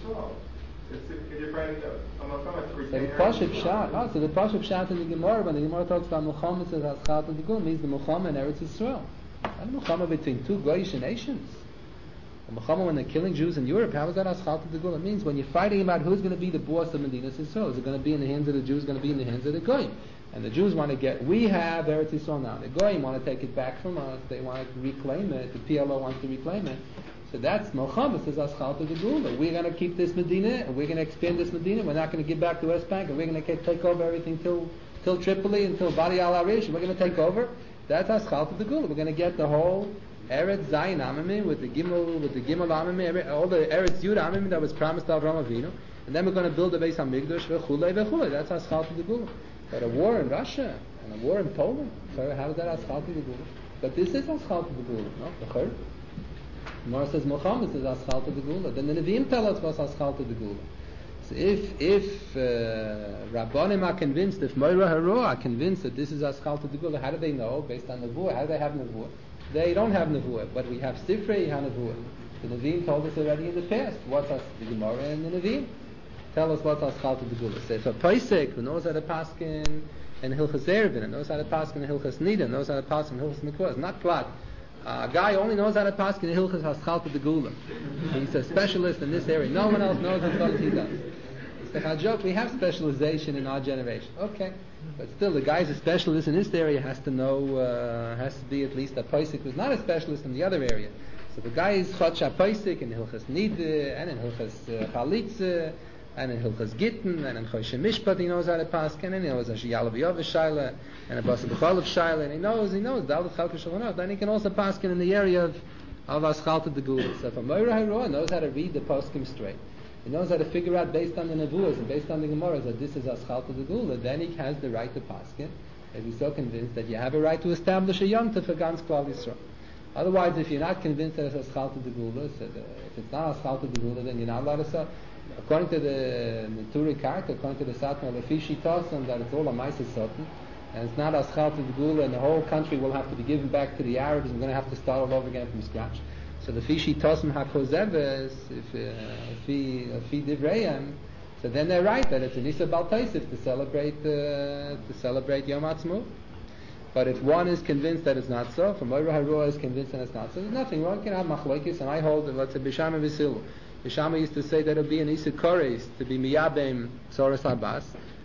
[SPEAKER 1] So the Pashup Shat, oh, so the Pashup Shat in the Gemara, when the Gemara talks about Muhammad says Aschalta de Gula, means the Muhammad and Eretz Yisrael. Not the Muhammad between two Goyish nations. The Muhammad when they're killing Jews in Europe, how is that Aschalta de Gula? It means when you're fighting about who's going to be the boss of Medina Yisrael, is it going to be in the hands of the Jews, going to be in the hands of the Goyim? And the Jews want to get, we have Eretz Yisrael now. The Goyim want to take it back from us, they want to reclaim it, the P L O wants to reclaim it. So that's Muhammad says Aschalta de Gula. We're going to keep this Medina, and we're going to expand this Medina. We're not going to give back the West Bank, and we're going to take over everything till till Tripoli, until Badi al-Arish. We're going to take over. That's Aschalta de Gula. We're going to get the whole Eretz Zayin Amimim with the Gimel, with the Gimel Amimim, all the Eretz Yud Amimim that was promised to Avraham Avinu, and then we're going to build the Beis Hamikdash v'chulei v'chulei. That's Aschalta de Gula. But a war in Russia and a war in Poland, so how is that Aschalta de Gula? But this is Aschalta de Gula, no? The Chur. Gemara says Muhammad says Aschalta de Gula. Then the Nevi'im tell us what's Aschalta de Gula. So if if uh, Rabbanim are convinced, if Moira Haro are convinced that this is Aschalta de Gula, how do they know? Based on Nevuah, how do they have Nevuah? They don't have Nevuah, but we have Sifrei HaNevuah. The Nevi'im told us already in the past. What's as, the Gemara and the Nevi'im tell us what's Aschalta de Gula. So if a Paisek who knows how to paskin and Hilchas Erevin, and knows how to paskin and Hilchas Nida, knows how to paskin and Hilchas Mikvah, not Plat. Uh, a guy only knows how to paskin and Hilchas Aschalta de Gula. He's a specialist in this area. No one else knows as well as he does. It's the joke. We have specialization in our generation. Okay. But still, the guy's a specialist in this area has to know, uh, has to be at least a Paisik who's not a specialist in the other area. So the guy is Chotcha Paisik in Hilchas Nida, and in Hilchas Chalitza, and in Hilchas Gittin, and in Choshe Mishpat he knows how to paskin, and he knows a Shiyalav Yov Shaila, and a Basa B'cholav Shaila, and he knows, he knows, Dalit Chalka Shalonot, then he can also paskin in the area of, of Aschalta de Gula. So if a Moira Haroah knows how to read the poskim straight, he knows how to figure out based on the Nevuahs and based on the Gemaras that this is Aschalta de Gula, then he has the right to paskin, if he's so convinced that you have a right to establish a Yom Tov for Gans Klal Yisrael. Otherwise, if you're not convinced that it's Aschalta de Gula, so the, if it's not Aschalta de Gula, then you're not allowed to sell. According to the Turi Karka, according to the Satmar Lefishi Tosan, that it's all a Maisa Sotan, and it's not Aschalta de Gula, and the whole country will have to be given back to the Arabs, and we're going to have to start all over again from scratch. So the Fishi Tosan HaKozeves, if he Divrayim, so then they're right that it's an Isa Bal Taisif to celebrate uh, to celebrate Yom Ha'atzmaut. But if one is convinced that it's not so, if Moira Haroah is convinced that it's not so, there's nothing wrong. You can have machlokes, and I hold that, let's say, Bishama V'Silu. Bishama used to say that it would be an Isa Kores to be Miyabem Tzoros Abbas.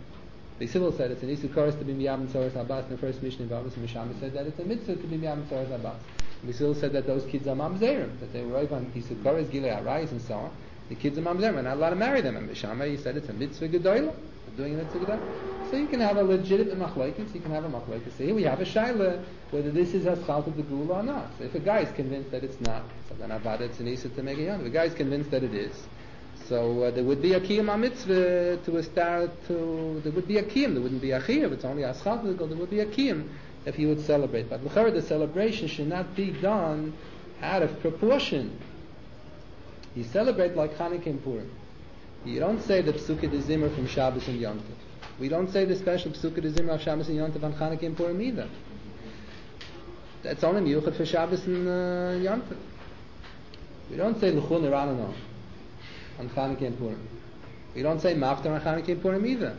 [SPEAKER 1] V'Silu said it's an Isa Kores to be Miyabem Tzoros Abbas in the first Mishnah of Abbas, and Bishama said that it's a mitzvah to be Miyabem Tzoros Abbas. V'Silu said that those kids are Mamzerim, that they were over on Isa Kores, Gilei Arayis, and so on. The kids are Mamzerim, and not allowed to marry them. And Bishama, he said it's a mitzvah Gedoyla, doing a mitzvah Gedoyla. So you can have a legitimate machlokes, you can have a machlokes. So here we have a shaila whether this is Aschalta de Gula or not. So if a guy is convinced that it's not, so then Avada it's an Isa to make a Yom. If a guy is convinced that it is, So uh, there would be a kiyum mitzvah to a start to. There would be a kiyum. There wouldn't be a chiyuv. It's only a schal. There would be a kiyum if you would celebrate. But l'chara, the celebration should not be done out of proportion. You celebrate like Chanukah and Purim. You don't say the Psukkah de Zimmer from Shabbos and Yom Tov. We don't say the special Psukkah de Zimmer of Shabbos and Yom Tov on Chanukah and Purim either. That's only miyuchad for Shabbos and uh, Yom Tov. We don't say L'chul Nirananon on Chanukah and Purim. We don't say Maftar on Chanukah and Purim either.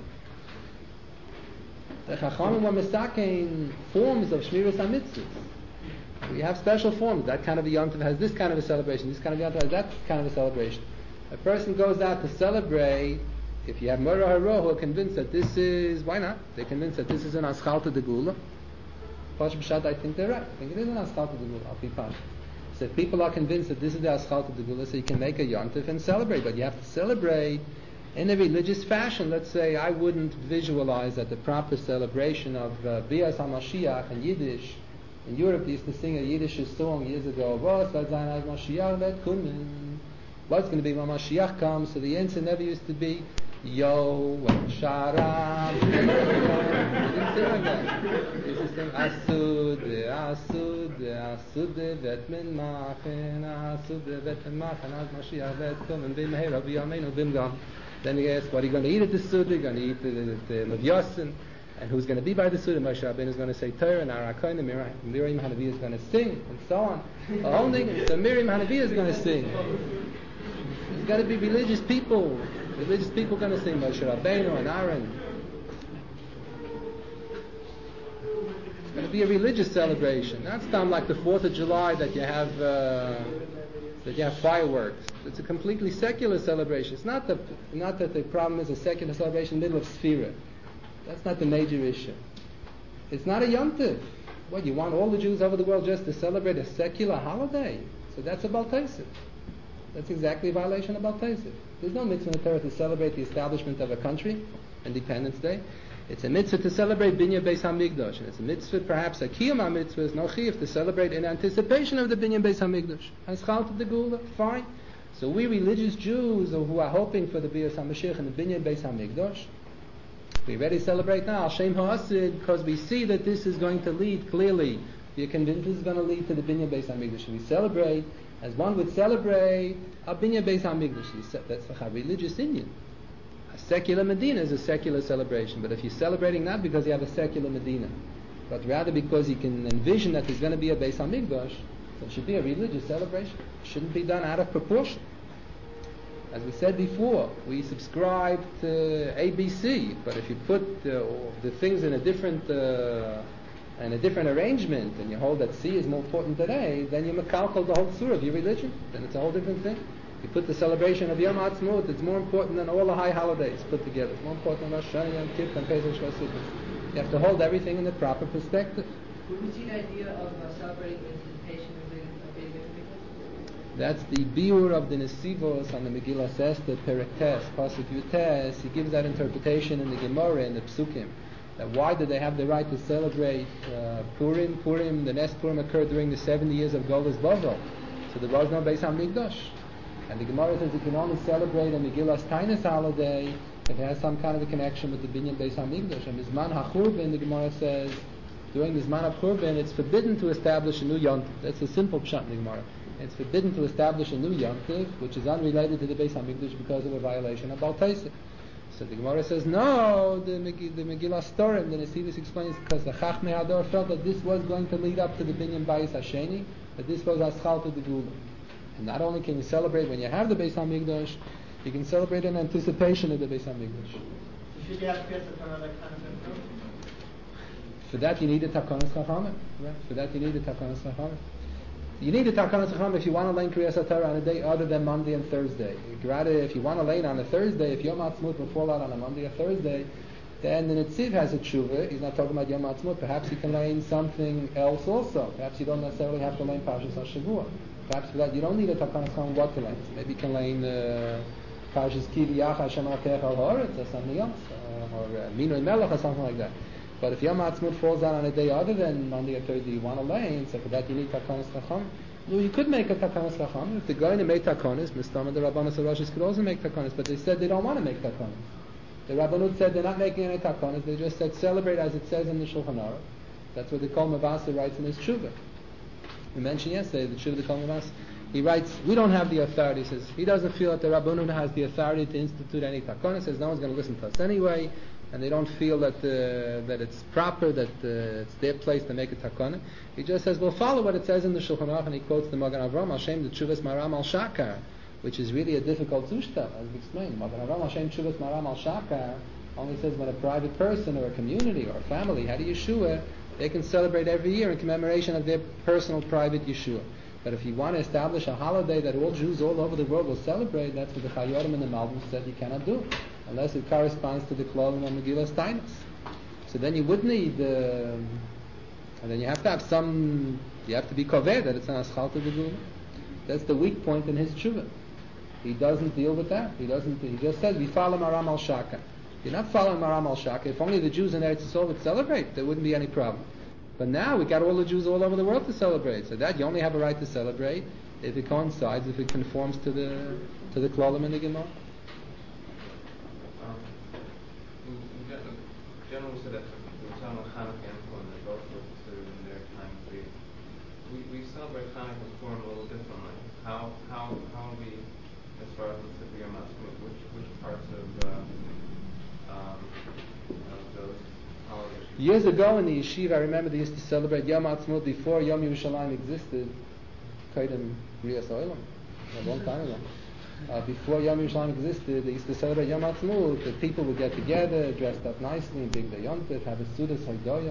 [SPEAKER 1] The Chachamim were misakein forms of Shmiras HaMitzvahs. We have special forms. That kind of a Yom Tov has this kind of a celebration. This kind of Yom Tov has that kind of a celebration. A person goes out to celebrate. If you have Mora Haro who are convinced that this is, why not? They're convinced that this is an Aschalta de Gula. Pasha B'Shat, I think they're right. I think it is an Aschalta de Gula. I'll be Pasha. So if people are convinced that this is the Aschalta de Gula, so you can make a Yom Tov and celebrate. But you have to celebrate in a religious fashion. Let's say I wouldn't visualize that the proper celebration of uh, Bias HaMashiach in Yiddish. In Europe, they used to sing a Yiddish song years ago. What's going to be when Mashiach comes? So the answer never used to be Yo Sharam. They didn't sing like that. They used to sing Asude, Asude, Asude, Vetmin Machen, Asude, Vetmin Machen, Az Mashiach Vet Kum, and Bim Hera, Biyameinu, Bim Gam. Then he asked, what are you going to eat at the Sude? You're going to eat the, the, the Levyasin. And who's going to be by the Suda? Moshe Rabbeinu is going to say Torah, and Arakoin, and Miriam Hanavi is going to sing, and so on. The whole thing, so Miriam Hanavi is going to sing. There's got to be religious people. Religious people going to sing, Moshe Rabbeinu and Aaron. It's going to be a religious celebration. Not time like the Fourth of July that you have uh, that you have fireworks. It's a completely secular celebration. It's not the not that the problem is a secular celebration in the middle of Sphira. That's not the major issue. It's not a Yom Tov. What, you want all the Jews over the world just to celebrate a secular holiday? So that's a Baltaisif. That's exactly a violation of Baltaisif. There's no mitzvah in the Torah to celebrate the establishment of a country, Independence Day. It's a mitzvah to celebrate Binyan Beis HaMikdash. And it's a mitzvah, perhaps a Kiyum HaMitzvah, is no chiyuv, to celebrate in anticipation of the Binyan Beis HaMikdash. Haschalta de Gula, fine. So we religious Jews who are hoping for the Bias HaMashiach and the Binyan Beis HaMikdash, we already celebrate now, Shem Ha'asid, because we see that this is going to lead, clearly, we are convinced this is going to lead to the Binyan Beis HaMikdash. We celebrate, as one would celebrate, a Binyan Beis HaMikdash. That's like a religious Indian. A secular Medina is a secular celebration, but if you're celebrating not because you have a secular Medina, but rather because you can envision that there's going to be a Beis HaMikdash, so it should be a religious celebration. It shouldn't be done out of proportion. As we said before, we subscribe to A B C, but if you put uh, the things in a different uh, in a different arrangement, and you hold that C is more important today, then you makalkal the whole surah of your religion. Then it's a whole different thing. You put the celebration of Yom Ha'atzmaut, it's more important than all the high holidays put together. It's more important than Rosh Hashanah, Yom Kippur, and Pesach, Shavuot, Sukkot. You have to hold everything in the proper perspective.
[SPEAKER 5] Would we see the idea of uh, celebrating anticipation of the Beit HaMikdash?
[SPEAKER 1] That's the biur of the Nesivos on the Megillah Esther, Perek Tes, Pasuk Yutes. He gives that interpretation in the Gemara and the Psukim. That why did they have the right to celebrate uh, Purim? Purim, the Nes Purim occurred during the seventy years of Golus Bavel. So there was no Beis HaMikdash. And the Gemara says you can only celebrate a Megillah Tainus holiday if it has some kind of a connection with the Binyan Beis HaMikdash. And Mizman HaChurban, the Gemara says, during the Zman of Churban, it's forbidden to establish a new Yom Tov. That's a simple pshat in the Gemara. It's forbidden to establish a new Yom Tov, which is unrelated to the Beis HaMikdash because of a violation of Baal Taisik. So the Gemara says, no, the, Meg- the Megillah Storim, the Nesivos explains, because the Chachmei Hador felt that this was going to lead up to the Binyan Bayis Hasheni, that this was Aschalta de Gula. And not only can you celebrate when you have the Beis HaMikdash, you can celebrate in anticipation of the Beis HaMikdash.
[SPEAKER 5] Should you have Pesach on other kind of approach?
[SPEAKER 1] For that you need a Takanas Chachamim. Right? For that you need a Takanas Chachamim. You need a Takanas Chachamim if you want to learn Kriyas HaTorah on a day other than Monday and Thursday. Rather, if you want to learn on a Thursday, if Yom Ha'atzmaut will fall out on a Monday or Thursday, then the Netziv has a tshuva. He's not talking about Yom Ha'atzmaut. Perhaps you can learn something else also. Perhaps you don't necessarily have to learn Parshas HaShavua. Perhaps for that you don't need a Takanas Chachamim what to learn. Maybe you can learn uh, Parshas Ki V'Yacha Hashem Alkecha Al Haaretz or something else, uh, or uh, Minui Melech or something like that. But if Yom Ha'atzmaut falls out on a day other than Monday or Thursday, you want to lane, so for that you need Takanas Chacham. No, you could make a Takanas Chacham. If the guy to make Takanas, Mistama the Rabbanos Arashis could also make Takanas, but they said they don't want to make Takanas. The Rabbanut said they're not making any Takanas, they just said celebrate as it says in the Shulchan Aruch. That's what the Kol Mavasa writes in his Tshuva. We mentioned yesterday the Tshuva of the Kol Mavasa. He writes, we don't have the authority. He says he doesn't feel that the Rabbanut has the authority to institute any Takanas. He says no one's going to listen to us anyway. And they don't feel that uh, that it's proper, that uh, it's their place to make a takana. He just says, we'll follow what it says in the Shulchan Aruch, and he quotes the Magen Avraham Hashem, the Tshuvas Maram al Shakar, which is really a difficult zushta, as we explained. Magen Avraham Hashem Tshuvas Maram al Shakar only says when a private person or a community or a family had a Yeshua, they can celebrate every year in commemoration of their personal private Yeshua. But if you want to establish a holiday that all Jews all over the world will celebrate, that's what the Chayorim and the Malbim said you cannot do, unless it corresponds to the Klolim and Megillas Tainos. So then you would need, uh, and then you have to have some, you have to be kover that it's an aschal to the Gula. That's the weak point in his tshuva. He doesn't deal with that. He doesn't. He just says we follow Maram al Shaka. You're not following Maram al Shaka. If only the Jews in Eretz Yisrael would celebrate, there wouldn't be any problem. But now we got all the Jews all over the world to celebrate. So that you only have a right to celebrate if it coincides, if it conforms to the to the Klolim and the Gemara.
[SPEAKER 2] Generally said that the time of Hanukkah and Purim, they both were considered in their time period. We we celebrate Hanukkah and Purim a little differently. How how how we, as far as the Yom Ha'atzmaut, which which parts of uh, um, of those holidays?
[SPEAKER 1] Years ago in the yeshiva, I remember they used to celebrate Yom Ha'atzmaut before Yom Yerushalayim existed. Kaidem Riyas Olam, a long time ago. Uh, before Yom Yerushalayim existed, they used to celebrate Yom Ha'atzmaut. The people would get together, dressed up nicely, big the yontif, have a sudas haidoya.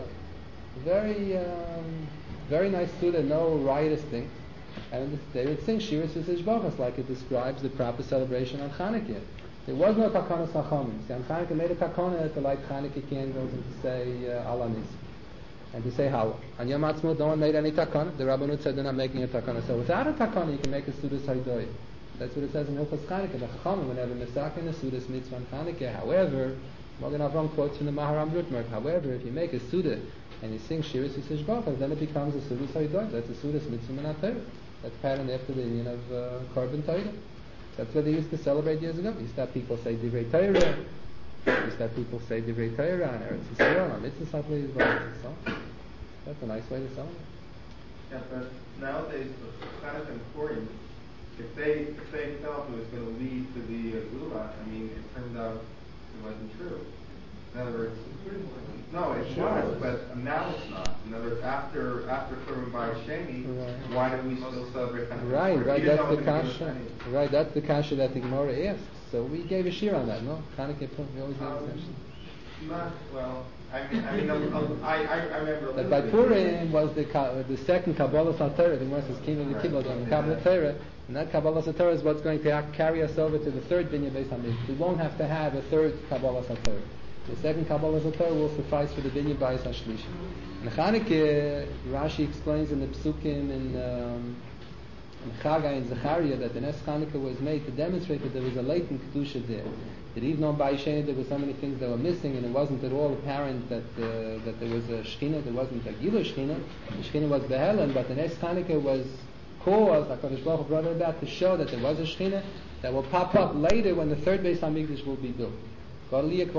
[SPEAKER 1] Very, um, very nice suda, no riotous thing. And they would sing Shiras V'Sishbachas like it describes the proper celebration on Chanukah. There was no Takanas Chachamim. See, on Chanukah made a takana to light Chanukah candles and to say uh, Ala Nis and to say Hala. On Yom Ha'atzmaut, no one made any takana. The Rabbanut said they're not making a takana. So without a takana, you can make a sudas haidoya. That's what it says in Hilchos Chanukah. The Chachamim whenever Mesach in a Sudas mitzvah on Chanukah. However, Magen Avraham quotes from the Maharam Rutmerk. However, if you make a Suda and you sing Shiras V'Sishbachas, then it becomes a Sudas Haidoy. That's a Sudas mitzvah minat Torah. That's patterned after the union of uh, Korban Torah. That's what they used to celebrate years ago. They used to have people say Divrei Torah. They used to have people say Divrei Torah on Eretz Yisrael, on Mitzvah Satvei Yisrael. That's a nice way to celebrate.
[SPEAKER 2] Yeah, but nowadays, the Chanukah and Purim, If they if they felt it was going to lead to the uh, Gula, I mean, it turned out it wasn't true. In other words, no, it was, but now it's not. In other words, after after Purim Bar Sheni, why do we still celebrate Hanukkah?
[SPEAKER 1] Right, right. That's the kasha. Right, that's the kasha that the Gemara asked. So we gave a shir on that, no? Hanukkah Purim, we always gave a session.
[SPEAKER 2] Not well. I mean, I mean, I, I, I remember.
[SPEAKER 1] That by Purim was the the second Kabbalah Satorah. The Gemara says Kim the Kibbutz on the Kabbalah Torah. And that Kabbalah Satorah is what's going to carry us over to the third Binyan Beis Hamikdash. We won't have to have a third Kabbalah Satorah. The second Kabbalah Satorah will suffice for the Binyan Beis Hashlishi. In Chanukah, Rashi explains in the Psukim in, um, in Chagai and Zechariah that the Nes Chanukah was made to demonstrate that there was a latent kedusha there. That even on Bai Sheni there were so many things that were missing, and it wasn't at all apparent that uh, that there was a Shechina, there wasn't a Gila Shechina. The Shechina was Behelen, but the Nes Chanukah was cause, HaKadosh Baruch Hu brought it about to show that there was a Shechina that will pop up later when the third Beis HaMikdash will be built. What do you mean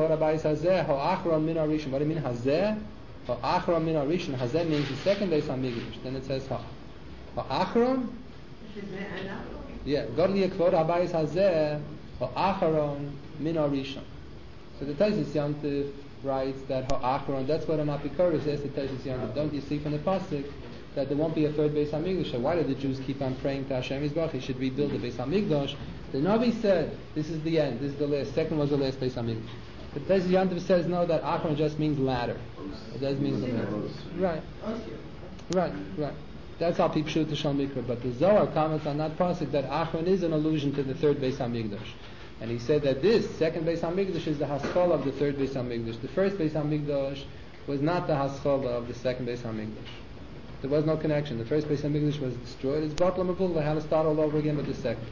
[SPEAKER 1] Hazeh? Ha'achron min harishon. Hazeh means the second Beis HaMikdash. Then it says Ha'achron. Yeah. Godli Kvod HaBayis Hazeh Ha'achron min harishon. So the Taisus Yantiv writes that Ha'achron. That's what an Apikoros says. The Taisus Yantiv. Don't you see from the pasuk that there won't be a third Beis HaMikdash? So why do the Jews keep on praying to Hashem Yisbarach? He should rebuild the Beis HaMikdash. The Navi said, this is the end, this is the last. Second was the last Beis HaMikdash. But Taisus Yantiv says no, that Achron just means ladder. It does mean the ladder. Right. Right, right. That's how people shoot the Shal Mikra. But the Zohar comments on that pasuk that Achron is an allusion to the third Beis HaMikdash. And he said that this second Beis HaMikdash is the haskala of the third Beis HaMikdash. The first Beis HaMikdash was not the haskala of the second Beis HaMikdash. There was no connection. The first Beis HaMikdash was destroyed. It's Batla Mavul. They had to start all over again with the second.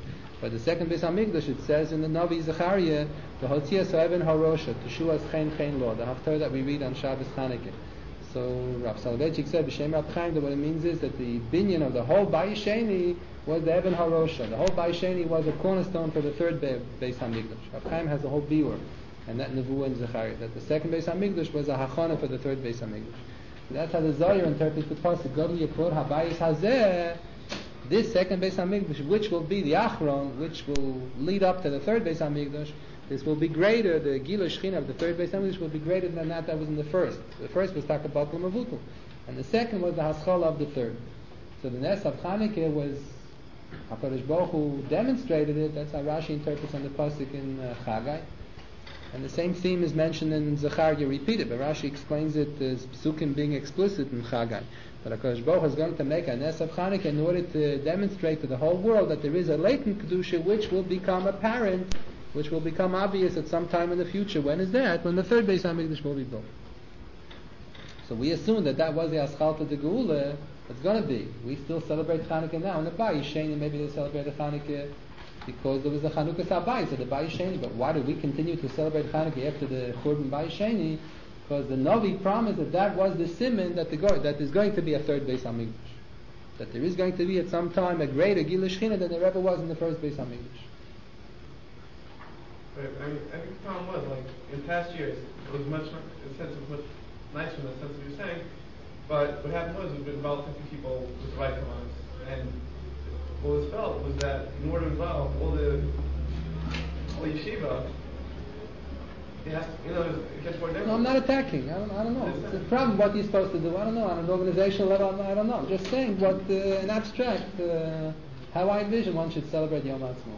[SPEAKER 1] But the second Beis Hamikdash, it says in the Navi Zechariah, the Hotzias Ha'even Harosha, Teshuas Chen Chen Lo, the Haftarah that we read on Shabbos Chanukah. So Rav Soloveitchik said, B'Shem Rav Chaim, that what it means is that the binyan of the whole Bayis Sheni was the Even Harosha. The whole Bayis Sheni was a cornerstone for the third Be- Beis Hamikdash. Rav Chaim has a whole biur, and that Nevuah in Zechariah, that the second Beis Hamikdash was a hachana for the third Beis Hamikdash. So that's how the Zohar interprets the pasuk. Gadol Yekor HaBayis Hazeh. This second Beis Hamikdash, which will be the Achron, which will lead up to the third Beis Hamikdash, this will be greater. The Gilui Shechina of the third Beis Hamikdash will be greater than that that was in the first. The first was Taka Batel Mavutel, and the second was the Haschala of the third. So the Nes of Chanukah was HaKadosh Baruch Hu demonstrated it. That's how Rashi interprets on the pasuk in uh, Chagai. And the same theme is mentioned in Zechariah, repeated, but Rashi explains it as Psukim being explicit in Chagai. But HaKadosh Baruch Hu is going to make a Nes of Chanukah in order to demonstrate to the whole world that there is a latent Kedusha which will become apparent, which will become obvious at some time in the future. When is that? When the third Beis Hamikdash will be built. So we assume that that was the Aschalta de Geula. It's going to be. We still celebrate Chanukah now. In the Bayis Sheni, maybe they celebrate the Chanukah because there was the Chanukah Sabayis at the Bayis Sheni. But why do we continue to celebrate Chanukah after the Churban Bayis Sheni? Because the Navi promised that that was the siman that the go- that there's going to be a third Beis Hamikdash. That there is going to be at some time a greater Gilui Shechina than there ever was in the first Beis Hamikdash.
[SPEAKER 4] Right, I mean, I think the problem was, like, in past years, it was much, in a sense, it was much nicer in the sense of you saying, but what happened was, we've been involved fifty people with the right commands, and what was felt was that in order to involve all the, all the yeshiva, it has to, you know, it gets more difficult.
[SPEAKER 1] No, I'm not attacking. I don't, I don't know. It's the problem. What you're supposed to do, I don't know. On an organizational level, I don't know. I'm just saying what, uh, in abstract, uh, how I envision one should celebrate Yom Ha'atzmaut.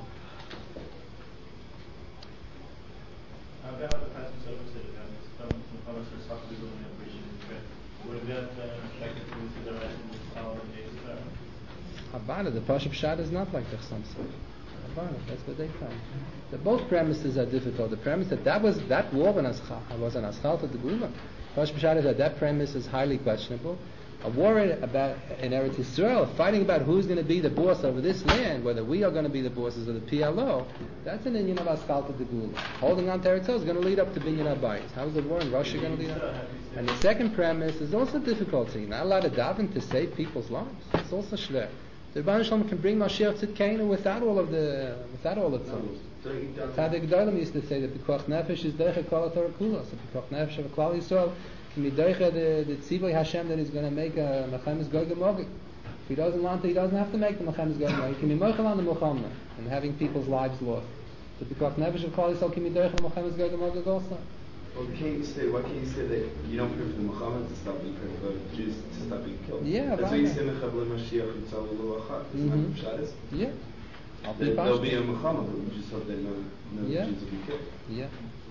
[SPEAKER 6] About the passage service that from Thomas or Soccer Google and operation would that affect the rest of the power and data?
[SPEAKER 1] Habana, the Pashup Shad is not like the Chasam Sofer. Habana, that's what they found. The both premises are difficult. The premise that that was that war was an Aschalta de Geula. Pashup Shad is that that premise is highly questionable. A war about in Eretz Yisrael, fighting about who's going to be the boss over this land, whether we are going to be the bosses of the P L O, that's an Inyan of Aschalta de Geula. Holding on to Eretz Yisrael is going to lead up to Binyan Abayis. How is the war in Russia going to lead up? And the second premise is also difficult. So you're not allowed to daven to save people's lives. It's also shver. The Rebbeinu Shalom can bring Mashiach Tzidkeinu without all of the without all of the tools. That's how the Gedolim used to say that the Pikuach Nefesh is Deicha Kol HaTorah Kula. So the Pikuach Nefesh of Klal Yisrael can be Deicha the the Tzivay Hashem that is going to make a Mechemes Gog Magog. If he doesn't want to, he doesn't have to make the Mechemes Gog Magog. He can be Mochel on the Muhammad and having people's lives lost. The Pikuach Nefesh of Klal Yisrael can be Deicha the Mechemes Gog Magog also.
[SPEAKER 3] Well, can't you say, why can't you say that you don't pray for the Muhammad to stop being prayed for the Jews to stop being killed?
[SPEAKER 1] Yeah,
[SPEAKER 3] that's
[SPEAKER 1] right.
[SPEAKER 3] why you say Mechavle Mashiach Yitzal Luachach. Isn't that Shabbos?
[SPEAKER 1] Yeah.
[SPEAKER 3] There, there'll be a Muhammad, but we just hope that no, no
[SPEAKER 1] yeah.
[SPEAKER 3] Jews will be killed.
[SPEAKER 1] Yeah.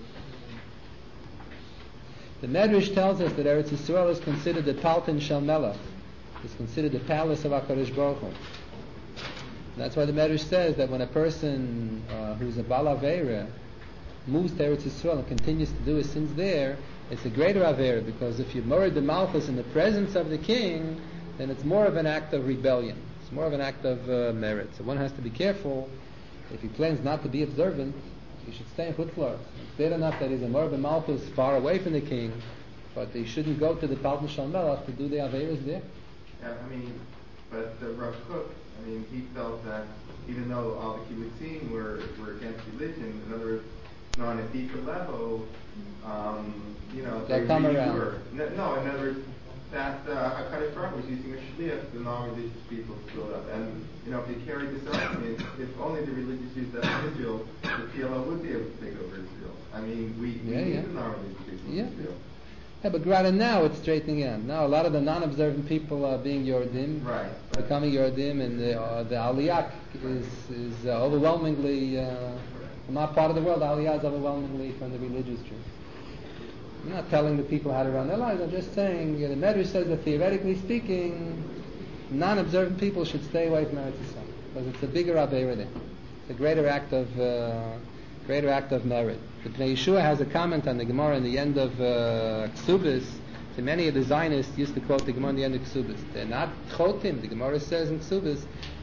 [SPEAKER 1] The Medrash tells us that Eretz Yisrael is considered the Paltin Shel Melech. It's considered the palace of HaKadosh Baruch Hu. That's why the Medrash says that when a person uh, who's a Bal Aveira moves to Eretz Yisrael and continues to do his sins there, it's a greater Aveira, because if you murder the Malchus in the presence of the king, then it's more of an act of rebellion. It's more of an act of uh, merit. So one has to be careful. If he plans not to be observant, he should stay in Chutzlar. It's bad enough that he's a murder Malchus far away from the king, but he shouldn't go to the Paltin Shel Melech to do the Aveiras there.
[SPEAKER 2] Yeah, I mean, but the Rav Kook, I mean, he felt that even though all the kibbutzim were, were against religion, in other words, no, on a deeper level, um, you know, they
[SPEAKER 1] They'll come
[SPEAKER 2] really
[SPEAKER 1] around.
[SPEAKER 2] were. No, no, in other words, that uh, HaKadosh Baruch Hu was using a shliach to non-religious people to build up. And, you know, if they carried this argument, if only the religious Jews that in Israel, the P L O would be able to take over Israel. I mean, we, we
[SPEAKER 1] Yeah,
[SPEAKER 2] need
[SPEAKER 1] yeah.
[SPEAKER 2] the non-religious people
[SPEAKER 1] Yeah.
[SPEAKER 2] in Israel.
[SPEAKER 1] Yeah, but rather now it's straightening out. Now a lot of the non-observant people are being Yoredim,
[SPEAKER 2] Right.
[SPEAKER 1] becoming Yoredim, and the, uh, the Aliyah is, is uh, overwhelmingly, uh, from our part of the world, Aliyah is overwhelmingly from the religious Jews. I'm not telling the people how to run their lives, I'm just saying, you know, the Medrash says that theoretically speaking, non-observant people should stay away from Eretz Yisrael, because it's a bigger Aveira there. It's a greater act of, uh, greater act of merit. The Pnei Yeshua has a comment on the Gemara in the end of uh, Ksubis. So many of the Zionists used to quote the Gemara in the end of Ksubis. They're not chotim. The Gemara says in Ksubis,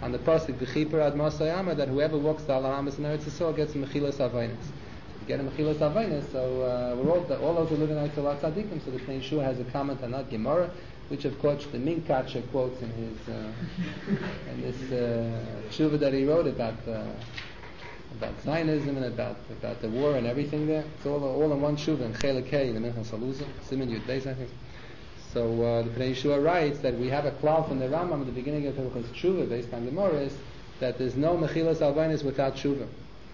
[SPEAKER 1] on the pasuk v'chiper ad masayama that whoever walks the alamas in Eretz Yisrael gets a mechilas avainis. You get a mechilas avainis, so uh, we're all, the, all those who live in Eretz Yisrael are tzaddikim. So the Pnei Yeshua has a comment on that Gemara, which of course the Minkacher quotes in his uh, in this uh, tshuva that he wrote about uh, about Zionism and about about the war and everything there. It's all all in one tshuva in Chelek Hey, the Minchas Haluza, Siman Yud Beis, I think. So uh, the Pnei Yeshua writes that we have a klal from the Rambam at the beginning of Hilchos Tshuva based on the Morris that there's no mechilas alvainis without tshuva.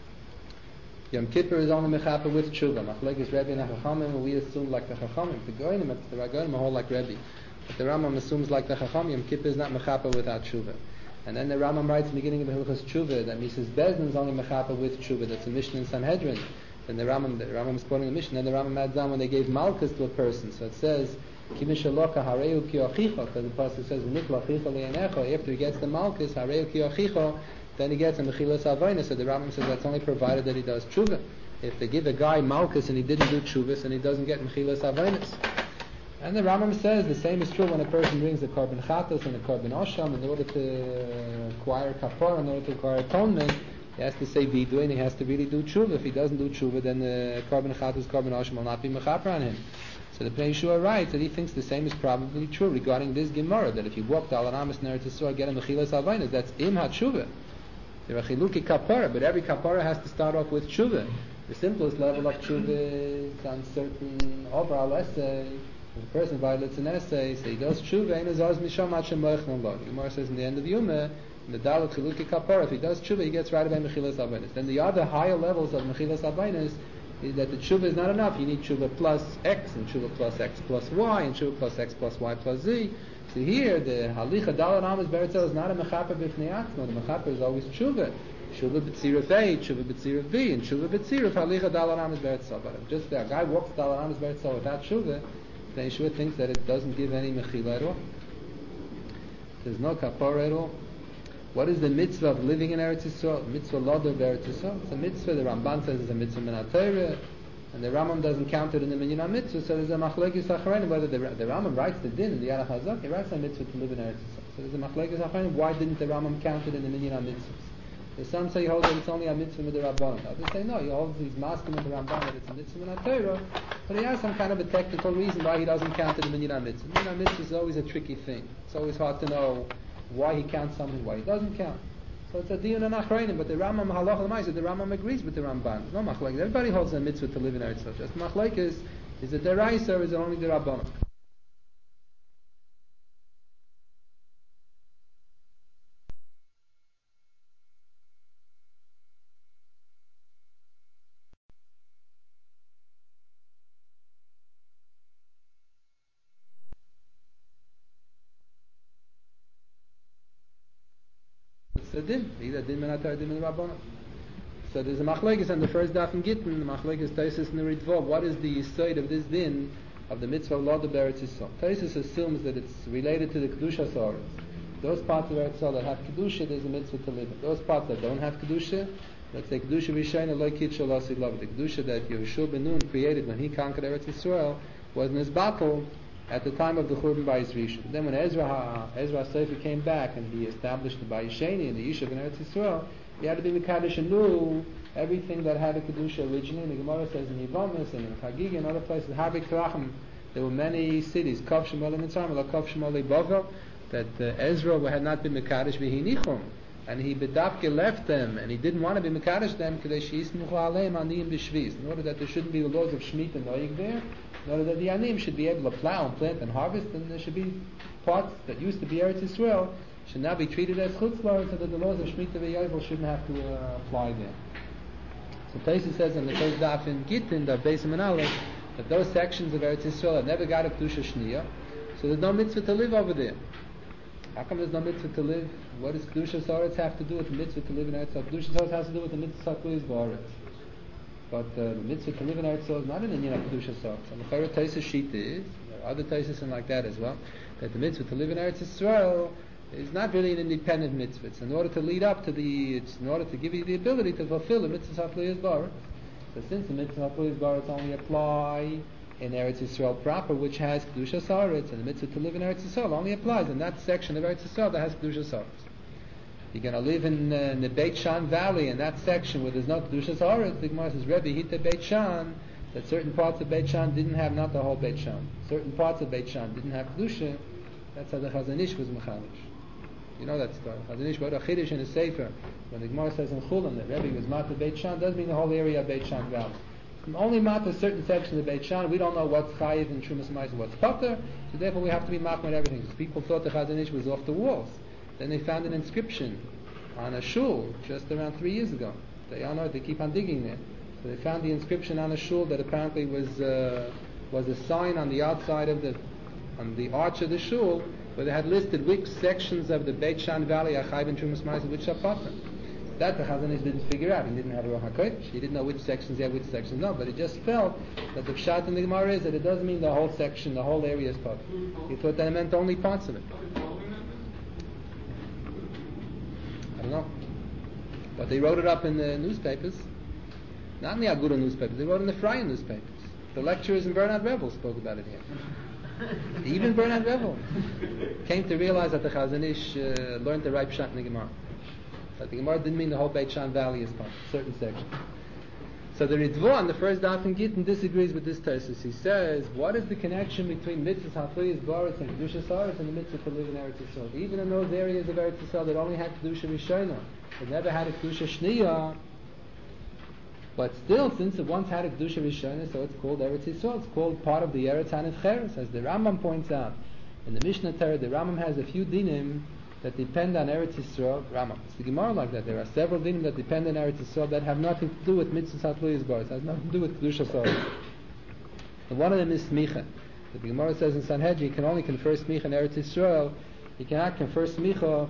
[SPEAKER 1] Yom Kippur is only mechaper with tshuva. Machlekes Rebbe and Chachamim, and we assume like the Chachamim. The Goyim, the Ragonim are all like Rebbe. But the Rambam assumes like the Chacham, Yom Kippur is not mechaper without tshuva. And then the Rambam writes in the beginning of Hilchos Tshuva that Missus Bezdin is only mechaper with tshuva. That's a Mishnah in Sanhedrin. Then the Rambam, the Rambam is quoting the Mishnah. Then the Rambam adds on when they gave Malchus to a person. So it says, Kimishaloka hareu ki achicha, because the pasuk says, Nikla achicha le'enecha. After he gets the Malchus, hareu ki achicha, then he gets a mechilas avayna. So the Rambam says that's only provided that he does tshuva. If they give a guy Malchus and he didn't do tshuvas, and he doesn't get mechilas avaynas. And the Rambam says the same is true when a person brings a korban chatos and a korban osham in order to acquire kapara, in order to acquire atonement. He has to say vidu and he has to really do tshuva. If he doesn't do tshuva, then the korban chatos, korban osham will not be mechaper on him. So the Pnei Yeshua writes that he thinks the same is probably true regarding this Gemara, that if you walk the Alanamas Eretz Yisrael, get a mechilas avaynas, that's im ha-tshuva. There are chiluki kapara, but every kapara has to start off with tshuva. The simplest level of tshuva is on certain overall essay. If a person violates an essay, so he does tshuva, and is az misham achem moichnam lo. Gemara says in the end of the Yuma, in the Dalet chiluki kapara, if he does tshuva, he gets right away mechilas avaynas. Then the other higher levels of mechilas avaynas is that the tshuva is not enough. You need tshuva plus x, and tshuva plus x plus y, and tshuva plus x plus y plus z. So here, the halicha dalar amas beretzel is not a mechaper b'fnei atzmo. The mechaper is always tshuva. Tshuva b'tziruf A, tshuva b'tziruf B, and tshuva b'tziruf halicha dalar amas beretzel. But if just a guy walks dalar amas beretzel without tshuva, then Yeshua thinks that it doesn't give any mechila at all. There's no kapara at all. What is the mitzvah of living in Eretz Yisrael? Mitzvah lodo Eretz Yisrael. It's a mitzvah. The Ramban says it's a mitzvah min ha-Torah, and the Rambam doesn't count it in the minyan mitzvah. So there's a machlekes achreinim whether the, the Rambam writes the din in the Yarach Hazak. He writes a mitzvah to live in Eretz Yisrael. So there's a machlekes achreinim. Why didn't the Rambam count it in the minyan mitzvahs? There's some say he holds that it's only a mitzvah with the Rabban. Others say no, he holds these masking with the Ramban that it's a mitzvah min ha-Torah, but he has some kind of a technical reason why he doesn't count it in the minyan mitzvah. Minyan mitzvah is always a tricky thing. It's always hard to know why he counts something, why he doesn't count. So it's a diyun and achrayim, but the Rambam halach l'maisa, the Rambam agrees with the Ramban. No machlekes. Everybody holds a mitzvah to live in Eretz Yisrael. Just machlekes, is it deraisa or is it only the Rabbanon? It's a din, either din min ha-Torah, din min Rabbanon. So there's a machlekes on the first daf in Gittin, the machlekes Taisus and the Ritva. What is the side of this din of the mitzvah of Lod Eretz Yisrael? Taisus assumes that it's related to the Kedusha Soros. Those parts of Eretz Yisrael that have Kedusha, there's a mitzvah to live in. Those parts that don't have Kedusha, let's say Kedusha Rishayna Lo Kitshel Asi Love. The Kedusha that Yehoshua ben Nun created when he conquered Eretz Yisrael was in his battle at the time of the Churban Bayis Rishon. Then when Ezra Ezra Sefer came back and he established the Bayis Sheni and the Yishuv in Eretz Yisrael, he had to be Mekadosh anew everything that had a Kedusha originally. And the Gemara says in Yivamis and in Chagig and other places, Harbi Krachim, there were many cities, Kav Shemol and Mitzrayim, or Kav Shemol Bavel, that uh, Ezra had not been Mekadosh V'hinichum, and he bedavke left them, and he didn't want to be Mekadosh them, in order that there shouldn't be the laws of Shemitah and Noyig there, in order that the Anim should be able to plow and plant and harvest, and there should be parts that used to be Eretz Yisrael should now be treated as chutzlar, so that the laws of Shemitah v'Yovel shouldn't have to uh, apply there. So Taisa says in the first daf in Gittin, the Beis Manalek, that those sections of Eretz Yisrael have never got a Kedusha Shniya, so there's no mitzvah to live over there. How come there's no mitzvah to live? What does Kedusha Soretz have to do with the mitzvah to live in Eretz Yisrael? Kedusha Soretz has to do with the mitzvah Sakuyis Ba'aretz. But uh, the mitzvah to live in Eretz Yisrael is not an Inyan of Kedusha Soretz. And the Chayra Taisa Shita is, there are other Taisas and like that as well, that the mitzvah to live in Eretz Yisrael is not really an independent mitzvah. It's in order to lead up to the, it's in order to give you the ability to fulfill the mitzvah Sakuyis Ba'aretz. So since the mitzvah Sakuyis Ba'aretz only apply in Eretz Yisrael proper, which has Kedusha Soretz, and the mitzvah to live in Eretz Yisrael only applies in that section of Eretz Yisrael that has Kedusha Soretz. you're going to live in, uh, in the Beit Shan Valley, in that section where there's no Kedushas Haaretz, the Gemara says, Rebbe, hit Beit Shan, that certain parts of Beit Shan didn't have, not the whole Beit Shan, certain parts of Beit Shan didn't have Kedusha. That's how the Chazon Ish was Mechadish. You know that story. Chazon Ish wrote a Chiddush in a Sefer. When the Gemara says in Chulin that Rebbe was Mata Beit Shan, doesn't mean the whole area of Beit Shan Valley. Only Mata a certain section of Beit Shan. We don't know what's Chayiv and Trumas Ma'is and what's Potter, so therefore we have to be Mata on everything. Because people thought the Chazon Ish was off the walls. Then they found an inscription on a shul just around three years ago. They all know it, they keep on digging there. So they found the inscription on a shul that apparently was uh, was a sign on the outside of the on the arch of the shul where they had listed which sections of the Beit Shan Valley are Chayiv and Trumas Ma'is and which are Potter. That the Chazon Ish didn't figure out. He didn't have a Ruach HaKodesh. He didn't know which sections he had, which sections no. But he just felt that the pshat in the Gemara is that it doesn't mean the whole section, the whole area is Potter. He thought that it meant only parts of it. I don't know. But they wrote it up in the newspapers. Not in the Aguda newspapers. They wrote it in the Freya newspapers. The lecturers in Bernard Revel spoke about it here. Even Bernard Revel came to realize that the Chazon Ish uh, learned the right pshat in the Gemara. That the Gemara didn't mean the whole Beit Shan Valley is part, certain sections. So the Ritva on the first daf in Gittin disagrees with this thesis. He says, what is the connection between mitzvahs hafliyas baritz and kedushas haaretz and the mitzvah to live in Eretz Yisrael? Even in those areas of Eretz Yisrael that only had kedusha rishona, that never had a kedusha shniya, but still, since it once had a kedusha rishona, so it's called Eretz Yisrael. It's called part of the Eretz Hanefcheres, as the Rambam points out in the Mishnah Torah. The Rambam has a few dinim that depend on Eretz Yisrael. Rambam, it's the Gemara like that. There are several dinim that depend on Eretz Yisrael that have nothing to do with mitzvahs hatluyas baris. Has nothing to do with kedusha haaretz. And one of them is smicha. The Gemara says in Sanhedrin, you can only confer smicha in Eretz Yisrael. You cannot confer smicha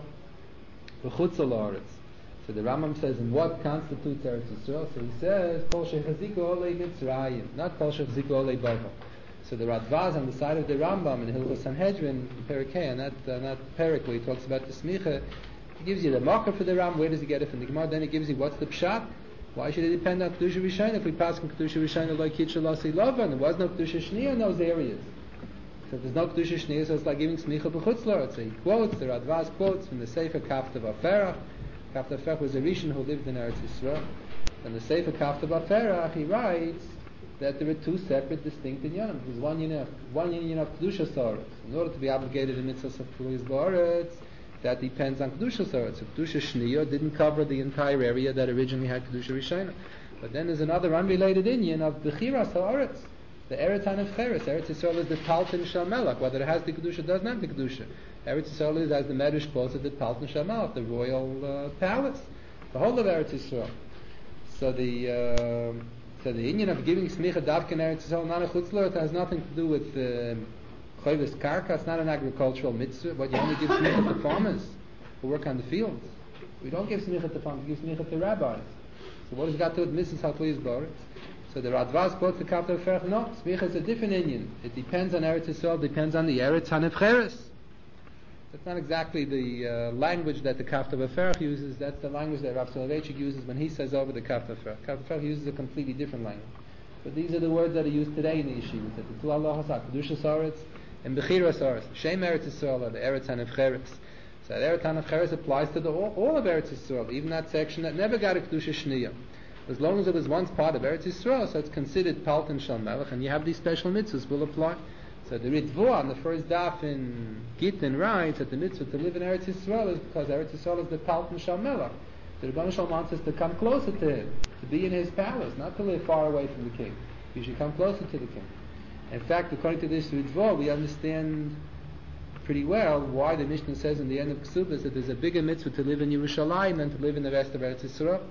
[SPEAKER 1] b'chutz haaretz. So the Rambam says, in what constitutes Eretz Yisrael? So he says, kol shechaziku olei mitzrayim, not kol shechaziku olei bavel. So the Radvaz on the side of the Rambam in Hilchos Sanhedrin, in Perikei, and that uh, not Perik, where he talks about the smicha, he gives you the marker for the Ram. Where does he get it from the Gemara? Then he gives you what's the pshat. Why should it depend on kedusha rishayna if we pass on kedusha rishayna like kitcha lasi lava? And there was no kedusha shniya in those areas. So if there's no kedusha shniya, so it's like giving smicha b'chutz la'aretz. So he quotes the Radvaz quotes from the Sefer Kafta V'Aferach. Kafta V'Aferach was a Rishon who lived in Eretz Yisrael. And the Sefer Kafta V'Aferach he writes that there are two separate, distinct inyanim. There's one inyan, one inyan of kedusha haaretz. In order to be obligated in mitzvahs of kedusha haaretz, that depends on kedusha haaretz. So kedusha shniya didn't cover the entire area that originally had kedusha rishayna. But then there's another unrelated inyan of bechiras haaretz, the eretz hanefcheres. Eretz Yisrael is the taltin shel melech. Whether it has the kedusha, doesn't have the kedusha. Eretz Yisrael is, as the Medrash quotes it, the taltin shel melech, the royal uh, palace, the whole of Eretz Yisrael. So the uh, So the Indian of giving smicha davka in Eretz Yisrael, not a chutzler, it has nothing to do with chovis um, karka. It's not an agricultural mitzvah, but you only give smicha to farmers who work on the fields. We don't give smicha to farmers, we give smicha to rabbis. So what has got to do with mitzvahs hatluyas baritz? So the Radvaz quotes the Kafta V'Aferach, no, smicha is a different Indian. It depends on Eretz Yisrael, depends on the Eretz Hanefcheres. That's not exactly the uh, language that the Kafta V'Aferach uses. That's the language that Rav Soloveitchik uses when he says over the Kafta V'Aferach. Kafta V'Aferach uses a completely different language. But these are the words that are used today in the yeshivas. That the two halachos are kedusha haaretz and bechiras haaretz. Shem Eretz Yisrael are the Eretz Hanefcheres. So the Eretz Hanefcheres applies to the, all, all of Eretz Yisrael, even that section that never got a kedusha shniya. As long as it was once part of Eretz Yisrael, so it's considered paltin shel melech, and you have these special mitzvahs will apply. So the Ritva on the first daf in Gittin writes that the mitzvah to live in Eretz Yisrael is because Eretz Yisrael is the Taltin Shal Melech. The Rebbeinu Shalom wants us to come closer to him, to be in his palace, not to live far away from the king. We should come closer to the king. In fact, according to this Ritva, we understand pretty well why the Mishnah says in the end of Ksubas that there's a bigger mitzvah to live in Yerushalayim than to live in the rest of Eretz Yisrael.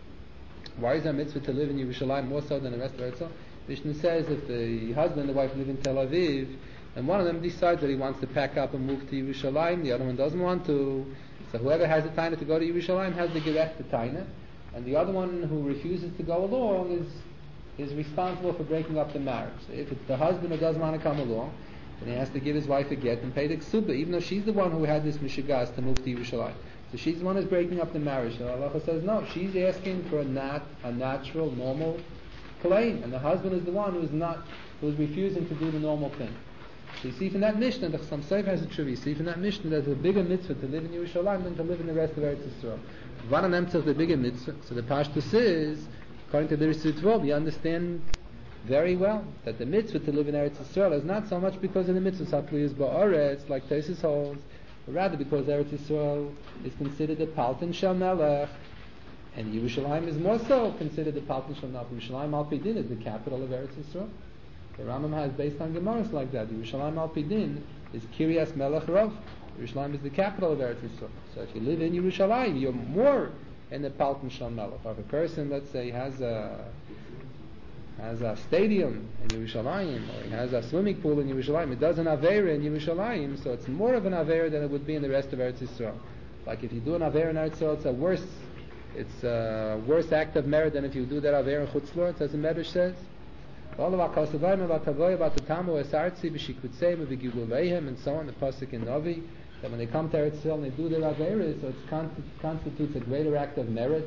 [SPEAKER 1] Why is there a mitzvah to live in Yerushalayim more so than the rest of Eretz Yisrael? Mishnah says if the husband and the wife live in Tel Aviv, and one of them decides that he wants to pack up and move to Yerushalayim, the other one doesn't want to, so whoever has the taina to go to Yerushalayim has the gerech the taina, and the other one who refuses to go along is is responsible for breaking up the marriage. So if it's the husband who doesn't want to come along, then he has to give his wife a get and pay the ksuba, even though she's the one who had this mishigas to move to Yerushalayim. So she's the one who's breaking up the marriage. So Allah says no, she's asking for a nat a natural, normal claim, and the husband is the one who's not, who's refusing to do the normal thing. So you see from that Mishnah, the Chassam Sofer has a truth. You see from that Mishnah that there's a bigger mitzvah to live in Yerushalayim than to live in the rest of Eretz Yisrael. One of them took the bigger mitzvah. So the Pashtus is, according to the Ritzvot, you understand very well that the mitzvah to live in Eretz Yisrael is not so much because of the mitzvah Satliyas Ba'aretz, like Tesis holds, but rather because Eretz Yisrael is considered the Paltin Shel Melech, and Yerushalayim is more so considered the Paltin Shel Melech. Yerushalayim Al Pidin is the capital of Eretz Yisrael. The Rambam has based on Gemaras like that. Yerushalayim Al Pidin is Kiryas Melech Rov. Yerushalayim is the capital of Eretz Yisrael. So if you live in Yerushalayim, you're more in the Paltin Shel Melech. If a person, let's say, has a has a stadium in Yerushalayim, or he has a swimming pool in Yerushalayim, it does an Aveira in Yerushalayim, so it's more of an Aveira than it would be in the rest of Eretz Yisrael. Like if you do an Aveira in Eretz Yisrael, it's a worse, it's a worse act of merit than if you do that Aveira in Chutz La'aretz, as the Medrash says. All about Kasavayim, about Tavoy, about the Tamu, Esartzi, B'Shikutzeim, B'Giguleihem, and so on, the Pasuk in Novi, that when they come to Eretz Yisrael and they do their Aveira, so it constitutes a greater act of merit.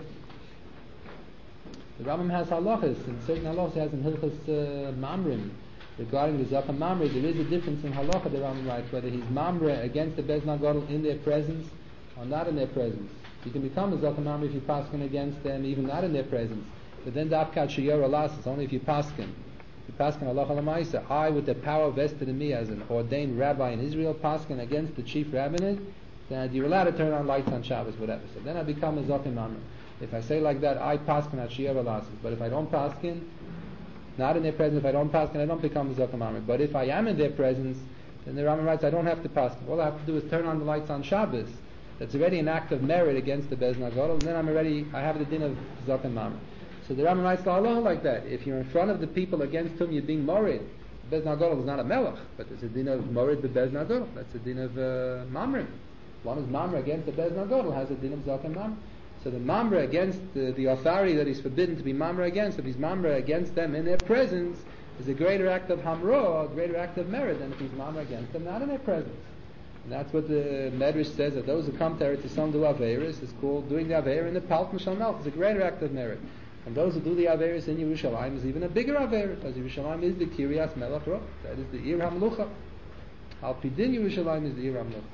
[SPEAKER 1] The Rambam has halachas, and certain halachas has in Hilchas uh, Mamrim regarding the Zakam Mamre. There is a difference in halacha, the Rambam writes, whether he's Mamre against the Bez Nagadol in their presence or not in their presence. You can become a Zakam Mamre if you paskin against them, even not in their presence. But then Dafkat Shiyar Alas is only if you paskin. If you paskin halacha l'maisa, I, with the power vested in me as an ordained rabbi in Israel, paskin against the chief rabbinate, then you're allowed to turn on lights on Shabbos, whatever. So then I become a Zakam Mamre. If I say like that, I paskin at Shiyar Alas. But if I don't paskin, not in their presence, if I don't paskin, I don't become a Zakam Mamre. But if I am in their presence, then the Rambam writes, I don't have to paskin. All I have to do is turn on the lights on Shabbos. That's already an act of merit against the Bez Nagadol, and then I'm already, I have the din of Zakam Mamre. So the Rambam writes Allah like that. If you're in front of the people against whom you're being morid, Bez Nagadol is not a melech, but there's a din of morid the Bez Nagadol. That's a din of uh, Mamre. One is Mamre against the Bez Nagadol has a din of Zakam Mamre. So the Mamre against the, the authority that he's forbidden to be Mamre against, if he's Mamre against them in their presence, is a greater act of Hamro, a greater act of merit than if he's Mamre against them not in their presence. And that's what the Medrash says, that those who come to Eretz Yisrael do Averis is called doing the Aveir in the Paltin Shel Melech. It's a greater act of merit. And those who do the Averis in Yerushalayim is even a bigger Aveir, because Yerushalayim is the Kiryas Melech Ro. That is the Ir HaMelucha. Al Pidin Yerushalayim is the Ir HaMelucha.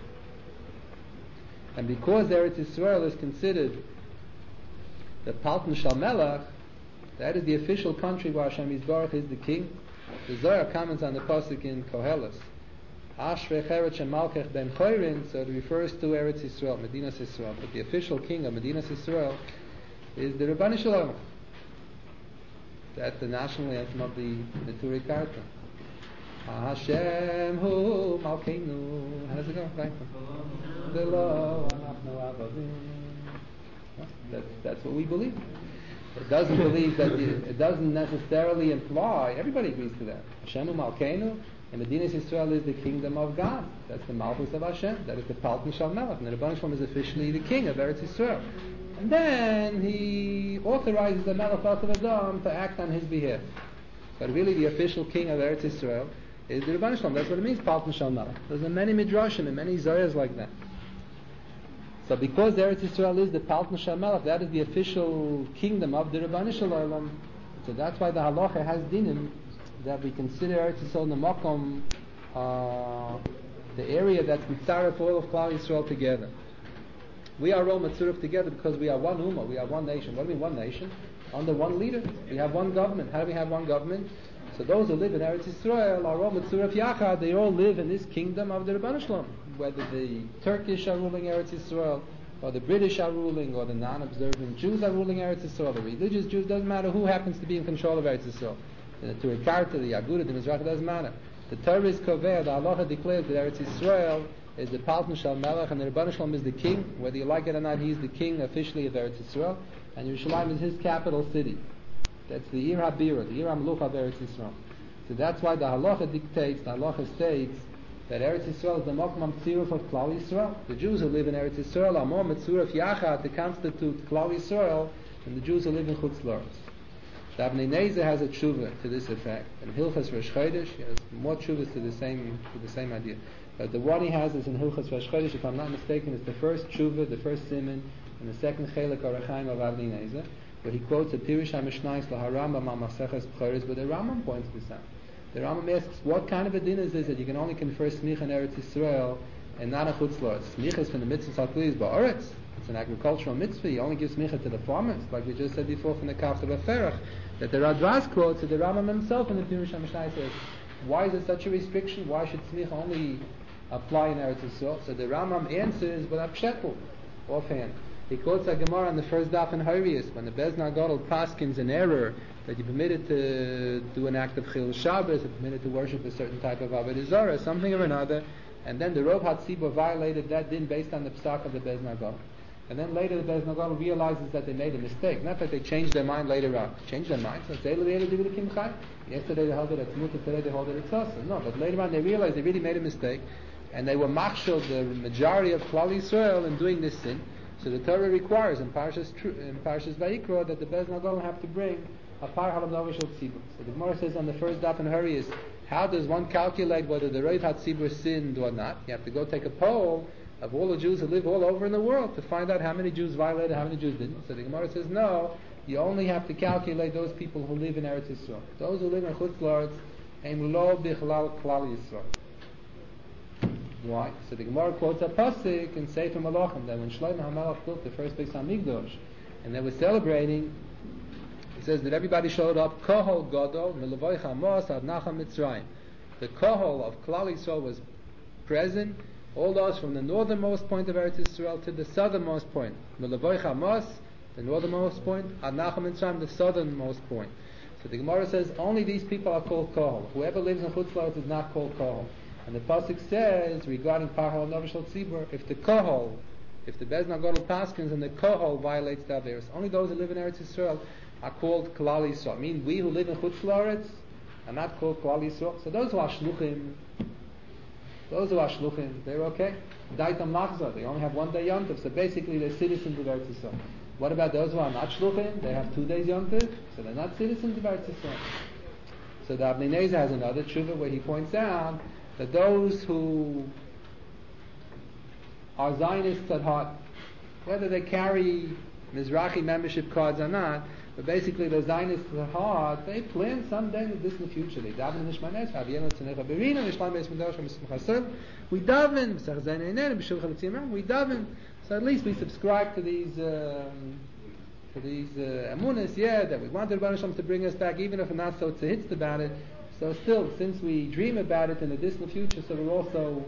[SPEAKER 1] And because Eretz Yisrael is considered the Paltin Shel Melech, that is the official country where Hashem Yisbarach is the king. The Zohar comments on the pasuk in Koheles, Ashrei Cheret Shemalkech Ben Chorin, so it refers to Eretz Yisrael, Medinas Yisrael. But the official king of Medinas Yisrael is the Rabbanu Shalom. That's the national anthem of the Neturei Karta. Hashem Hu Malkeinu. How does it go? Right? That's, that's what we believe. It doesn't believe that the, it doesn't necessarily imply. Everybody agrees to that. Hashem Malkeinu, and Medinas Yisrael is the kingdom of God. That's the Malchus of Hashem. That is the Paltin Shel Melech. And the Rebbeinu Shalom is officially the king of Eretz Yisrael. And then he authorizes the Melech of Adam to act on his behalf. But really, the official king of Eretz Yisrael is the Rebbeinu Shalom. That's what it means, Paltin Shel Melech. There's many midrashim and many zoyas like that. So because Eretz Yisrael is the Paltin Shel Melech, that is the official kingdom of the Rebbeinu Shalom. So that's why the halacha has dinim that we consider Eretz Yisrael the makom, uh, the area that's mitzaref for all of Klal Yisrael together. We are all mitzaref together because we are one ummah, we are one nation. What do we mean one nation? Under one leader. We have one government. How do we have one government? So those who live in Eretz Yisrael are all mitzaref yachad. They all live in this kingdom of the Rebbeinu Shalom. Whether the Turkish are ruling Eretz Yisrael, or the British are ruling, or the non-observant Jews are ruling Eretz Yisrael, the religious Jews, doesn't matter who happens to be in control of Eretz Yisrael. The Neturei Karta, the Agudah, the Mizrach, doesn't matter. The Torah is kover, the halacha declares that Eretz Yisrael is the Paltin Shel Melech, and the Rebbeinu Shalom is the king. Whether you like it or not, he is the king officially of Eretz Yisrael, and Yerushalayim is his capital city. That's the Ir HaBira, the Ir HaMelucha of Eretz Yisrael. So that's why the halacha dictates, the halacha states, that Eretz Yisrael is the Mokmam Tziruf of Klal Yisrael. The Jews who live in Eretz Yisrael are more Mitzuraf Yachad to constitute Klal Yisrael than the Jews who live in Chutz La'aretz. The Avnei Nezer has a tshuva to this effect. In Hilchas Rosh Chodesh, he has more tshuvas to the same to the same idea. But the one he has is in Hilchas Rosh Chodesh, if I'm not mistaken, is the first tshuva, the first siman, and the second chelik Orachaim of Avnei Nezer, where he quotes a Pirush HaMishnayos LaHarambam al Maseches B'choros, but the Rambam points this out. The Rambam asks, what kind of a din is this that you can only confer smicha in Eretz Yisrael and not a chutz la'aretz? Smicha is from the mitzvah salklis ba'aretz. It's an agricultural mitzvah. You only give smicha to the farmers, like we just said before from the Kaf of Aferach, that the Radras quotes, that the Rambam himself in the Pirush HaMishnah says, why is there such a restriction? Why should smicha only apply in Eretz Yisrael? So the Rambam answers without pshetel, offhand. He quotes a Gemara on the first daf in Harius, when the Bezdin Gadol paskins an error that you're permitted to do an act of Chil Shabbos, you're permitted to worship a certain type of Avodah Zarah, something or another, and then the Rov HaTzibur violated that din based on the psak of the Bezdin Gadol. And then later the Bezdin Gadol realizes that they made a mistake, not that they changed their mind later on. Changed their mind, so they yesterday they held it at Mutter, today they hold it at Sasa. No, but later on they realized they really made a mistake, and they were machshel, the majority of Klal Yisrael, in doing this sin. So the Torah requires in Parshas in Parshas Vayikra that the Bezdin Gadol have to bring a par halam novi shel tzibur. So the Gemara says on the first daf in Harius, how does one calculate whether the Roiv HaTzibur sinned or not? You have to go take a poll of all the Jews who live all over in the world to find out how many Jews violated, how many Jews didn't. So the Gemara says no, you only have to calculate those people who live in Eretz Yisrael. Those who live in Chutz La'aretz, ein lo bichlal klal Yisrael. Why? So the Gemara quotes a pasuk in Sefer Malachim that when Shlomo HaMelech built the first Beis Hamikdash and they were celebrating, it says that everybody showed up. Kohol Gadol Milavoi Chamos Ad Nacham Mitzrayim. The Kohol of Klal Yisrael was present. All those from the northernmost point of Eretz Yisrael to the southernmost point. Milavoi Chamos, the northernmost point. Ad Nacham Mitzrayim, the southernmost point. So the Gemara says only these people are called Kohol. Whoever lives in Chutz La'aretz is not called Kohol. And the pasuk says regarding Parhal Novi Shel Tzibur, if the Kohol, if the Bezdin Gadol paskins and the Kohol violates the Averis, only those who live in Eretz Yisrael are called Klal Yisrael. I mean, we who live in Chutz La'aretz are not called Klal Yisrael. So those who are Shluchim, those who are Shluchim, they're okay. Daitam Machzor, they only have one day Yontif, so basically they're citizens of Eretz Yisrael. What about those who are not Shluchim? They have two days Yontif, so they're not citizens of Eretz Yisrael. So the Avnei Nezer has another tshuva where he points out that those who are Zionists at heart, whether they carry Mizrahi membership cards or not, but basically they're Zionists at heart, they plan someday in the distant future. They daven in Shmanes, we daven, we daven. So at least we subscribe to these um, to these uh, amunas, yeah, that we wanted Rebbeinu Shalom to bring us back, even if we're not so tzahitz about it. So still, since we dream about it in the distant future, so we're also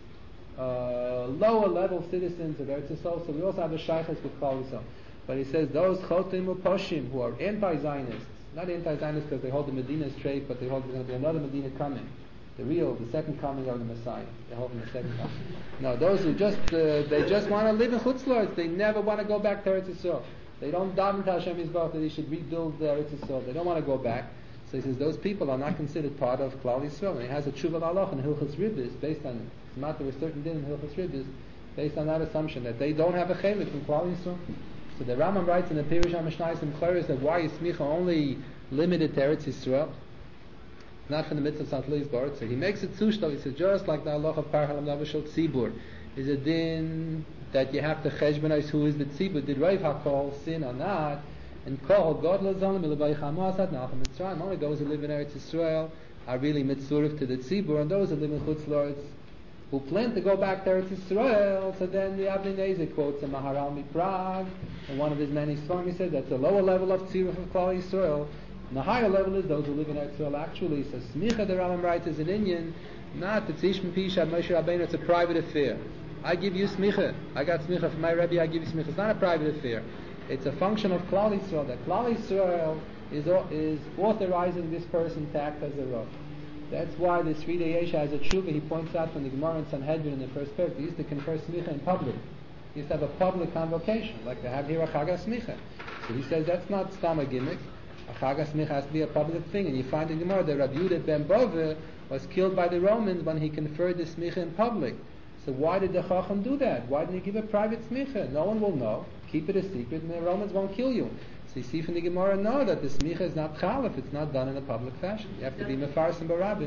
[SPEAKER 1] uh, lower level citizens of Eretz Yisrael, so we also have a shaykhs with Klal Yisrael. But he says those chotim uposhim who are anti-Zionists, not anti-Zionists because they hold the Medina straight, but they hold there's going to be another Medina coming, the real, the second coming of the Messiah. They're holding the second coming. No, those who just uh, they just want to live in Chutz La'aretz, they never want to go back to Eretz Yisrael. They don't daven to Hashem Yisbarach that he should rebuild the Eretz Yisrael. They don't want to go back. So he says those people are not considered part of Klal Yisrael. And he has a tshuva l'alach in Hilchos Ribis based on it. It's not there a certain din in Hilchos Ribis based on that assumption that they don't have a chelik from Klal Yisrael. So the Rambam writes in the Pirush HaMishnayos and Chayris that why is smicha only limited to Eretz Yisrael, not from the mitzvah of Satlis Baruch. So he makes it zushtal. He says just like the halach of Par Halam Novi Shel Tzibur is a din that you have to cheshbonize who is the tzibur. Did Rav HaKol sin or not? And Kohol Gadol Zalim Milavoi Chamos Ad Nacham Mitzrayim. Only those who live in Eretz Yisrael are really mitzurif to the tzibur, and those who live in Chutz La'aretz who plan to go back to Eretz Yisrael. So then the Avnei Nezer quotes a Maharal Miprag in one of his many songs. He said that's a lower level of tzibur for Klal Yisrael. And the higher level is those who live in Eretz Yisrael actually. So Smicha, the Rambam writes, is an Indian, not the Tzish M'Pish Ad Moshe Rabbeinu. It's a private affair. I give you smicha. I got smicha from my Rebbe. I give you smicha. It's not a private affair. It's a function of Klal Yisrael. That Klal Yisrael is is authorizing this person to act as a Rav. That's why the Sridei Yesha has a tshuva. He points out from the Gemara in Sanhedrin in the first parak. They used to confer smicha in public. They used to have a public convocation, like they have here a Chag HaSmicha. So he says that's not stam a gimmick. A Chag HaSmicha has to be a public thing. And you find in Gemara that Rabbi Yehuda ben Bova was killed by the Romans when he conferred the smicha in public. So why did the Chacham do that? Why didn't he give a private smicha? No one will know. Keep it a secret, and the Romans won't kill you. So you see from the Gemara, no, that the smicha is not chal if it's not done in a public fashion. You have to be mefaris and barabim.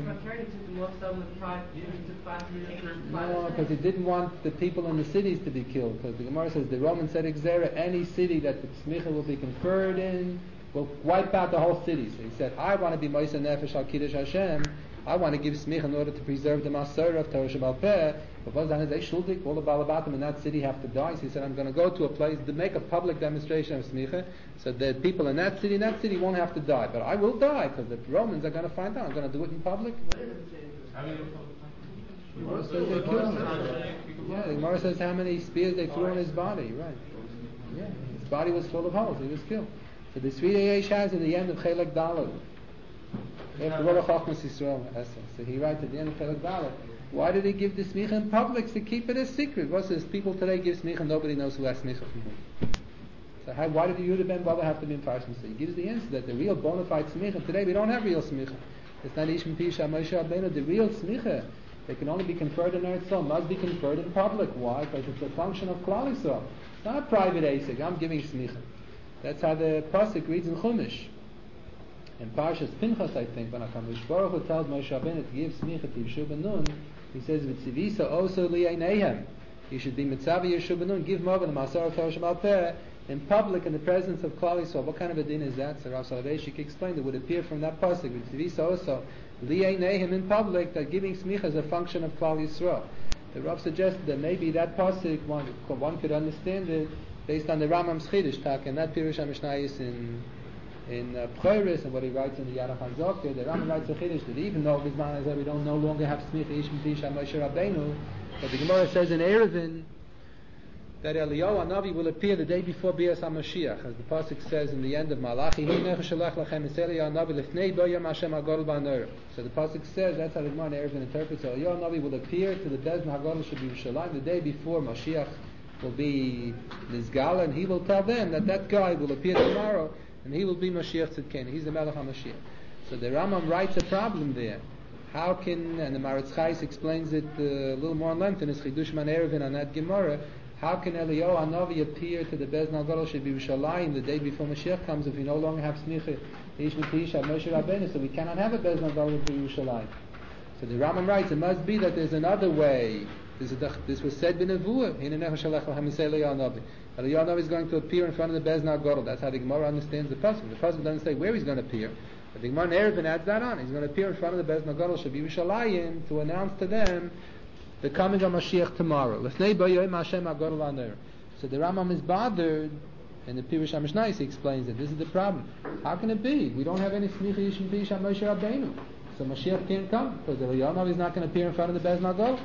[SPEAKER 1] No, because he didn't want the people in the cities to be killed. Because the Gemara says the Romans said Exera, any city that the smicha will be conferred in will wipe out the whole city. So he said, I want to be Moisa Nefesh al Kiddush Hashem, I want to give smicha in order to preserve the Masorah of Torah Shebaal Peh. But was then they shuldik, all the Balabatim in that city have to die. So he said, I'm going to go to a place to make a public demonstration of smicha, so that people in that city, in that city won't have to die. But I will die because the Romans are going to find out. I'm going to do it in public. The Gemara says they killed him. Yeah, the Gemara says how many spears they threw on his body. Right. Yeah, his body was full of holes. He was killed. So the Sri Yesh has at the end of Chelek Daled. After all of Chachmas Yisrael, so he writes at the end of Chelek Daled. Why did he give the smicha in public? To keep it a secret. What says people today give smicha, nobody knows who has smicha from whom. So how, why did the Yehuda ben Baba have to be in Parshas Mitzvah? He gives the answer that the real bona fide smicha, today we don't have real smicha. It's not Ish M'Pisha Moshe Rabbeinu. The real smicha, they can only be conferred in Eretz Yisrael, must be conferred in public. Why? Because it's a function of Klal Yisrael. It's not a private asik. I'm giving smicha. That's how the pasuk reads in Chumash. In Parshas Pinchas, I think, when HaKadosh Baruch Hu tells Moshe Rabbeinu to give smicha to Yeshua ben Nun, he says, "V'tzivisa also li'eineihem." You should be mitzavi Yeshua ben Nun, give Morgan the Masorah Torah Shebaal Peh in public in the presence of Klal Yisrael. What kind of a din is that? So Rav Soloveitchik explained it would appear from that pasuk, "V'tzivisa also li'eineihem," in public, that giving smicha is a function of Klal Yisrael. The Rav suggested that maybe that pasuk one, one could understand it based on the Rambam's Chiddush Tak, and that Pirush HaMishnayos in in uh, Pchoros, and what he writes in the Yarach HaZokeh. The Rambam writes a Chiddush that even though Bizman is that we don't no longer have smicha Ish M'Pisha Moshe Rabbeinu, but the Gemara says in Eruvin that Eliyahu Hanavi will appear the day before Bias HaMashiach, as the pasuk says in the end of Malachi. So the pasuk says, that's how the Gemara in Eruvin interprets, Eliyahu Hanavi will appear to the Bezdin HaGadol should be Yerushalayim the day before Mashiach will be Nizgal, and he will tell them that that guy will appear tomorrow, and he will be Mashiach Tzidkenu. He's the Melech HaMashiach. So the Rambam writes a problem there. How can, and the Maritz Chais explains it uh, a little more in length in his Chidush Man Eruvin on that Gemara, how can Eliyahu Hanavi appear to the Bezdin HaGadol should be Yerushalayim the day before Mashiach comes if we no longer have smicha Ish M'Pisha Moshe Rabbeinu, so we cannot have a Bezdin HaGadol to Yerushalayim. So the Rambam writes, it must be that there's another way. This, is the, this was said in Nevuah. Eliyahu Hanavi is going to appear in front of the Bezdin HaGadol. That's how the Gemara understands the pasuk. The pasuk doesn't say where he's going to appear, but the Gemara in Eruvin adds that on. He's going to appear in front of the Bezdin HaGadol should be Yerushalayim to announce to them the coming of Mashiach tomorrow. So the Rambam is bothered, and the Pirush HaMishnayos explains that this is the problem. How can it be? We don't have any smicha Ish M'Pisha Moshe Rabbeinu, so Mashiach can't come because Eliyahu Hanavi is not going to appear in front of the Bezdin HaGadol.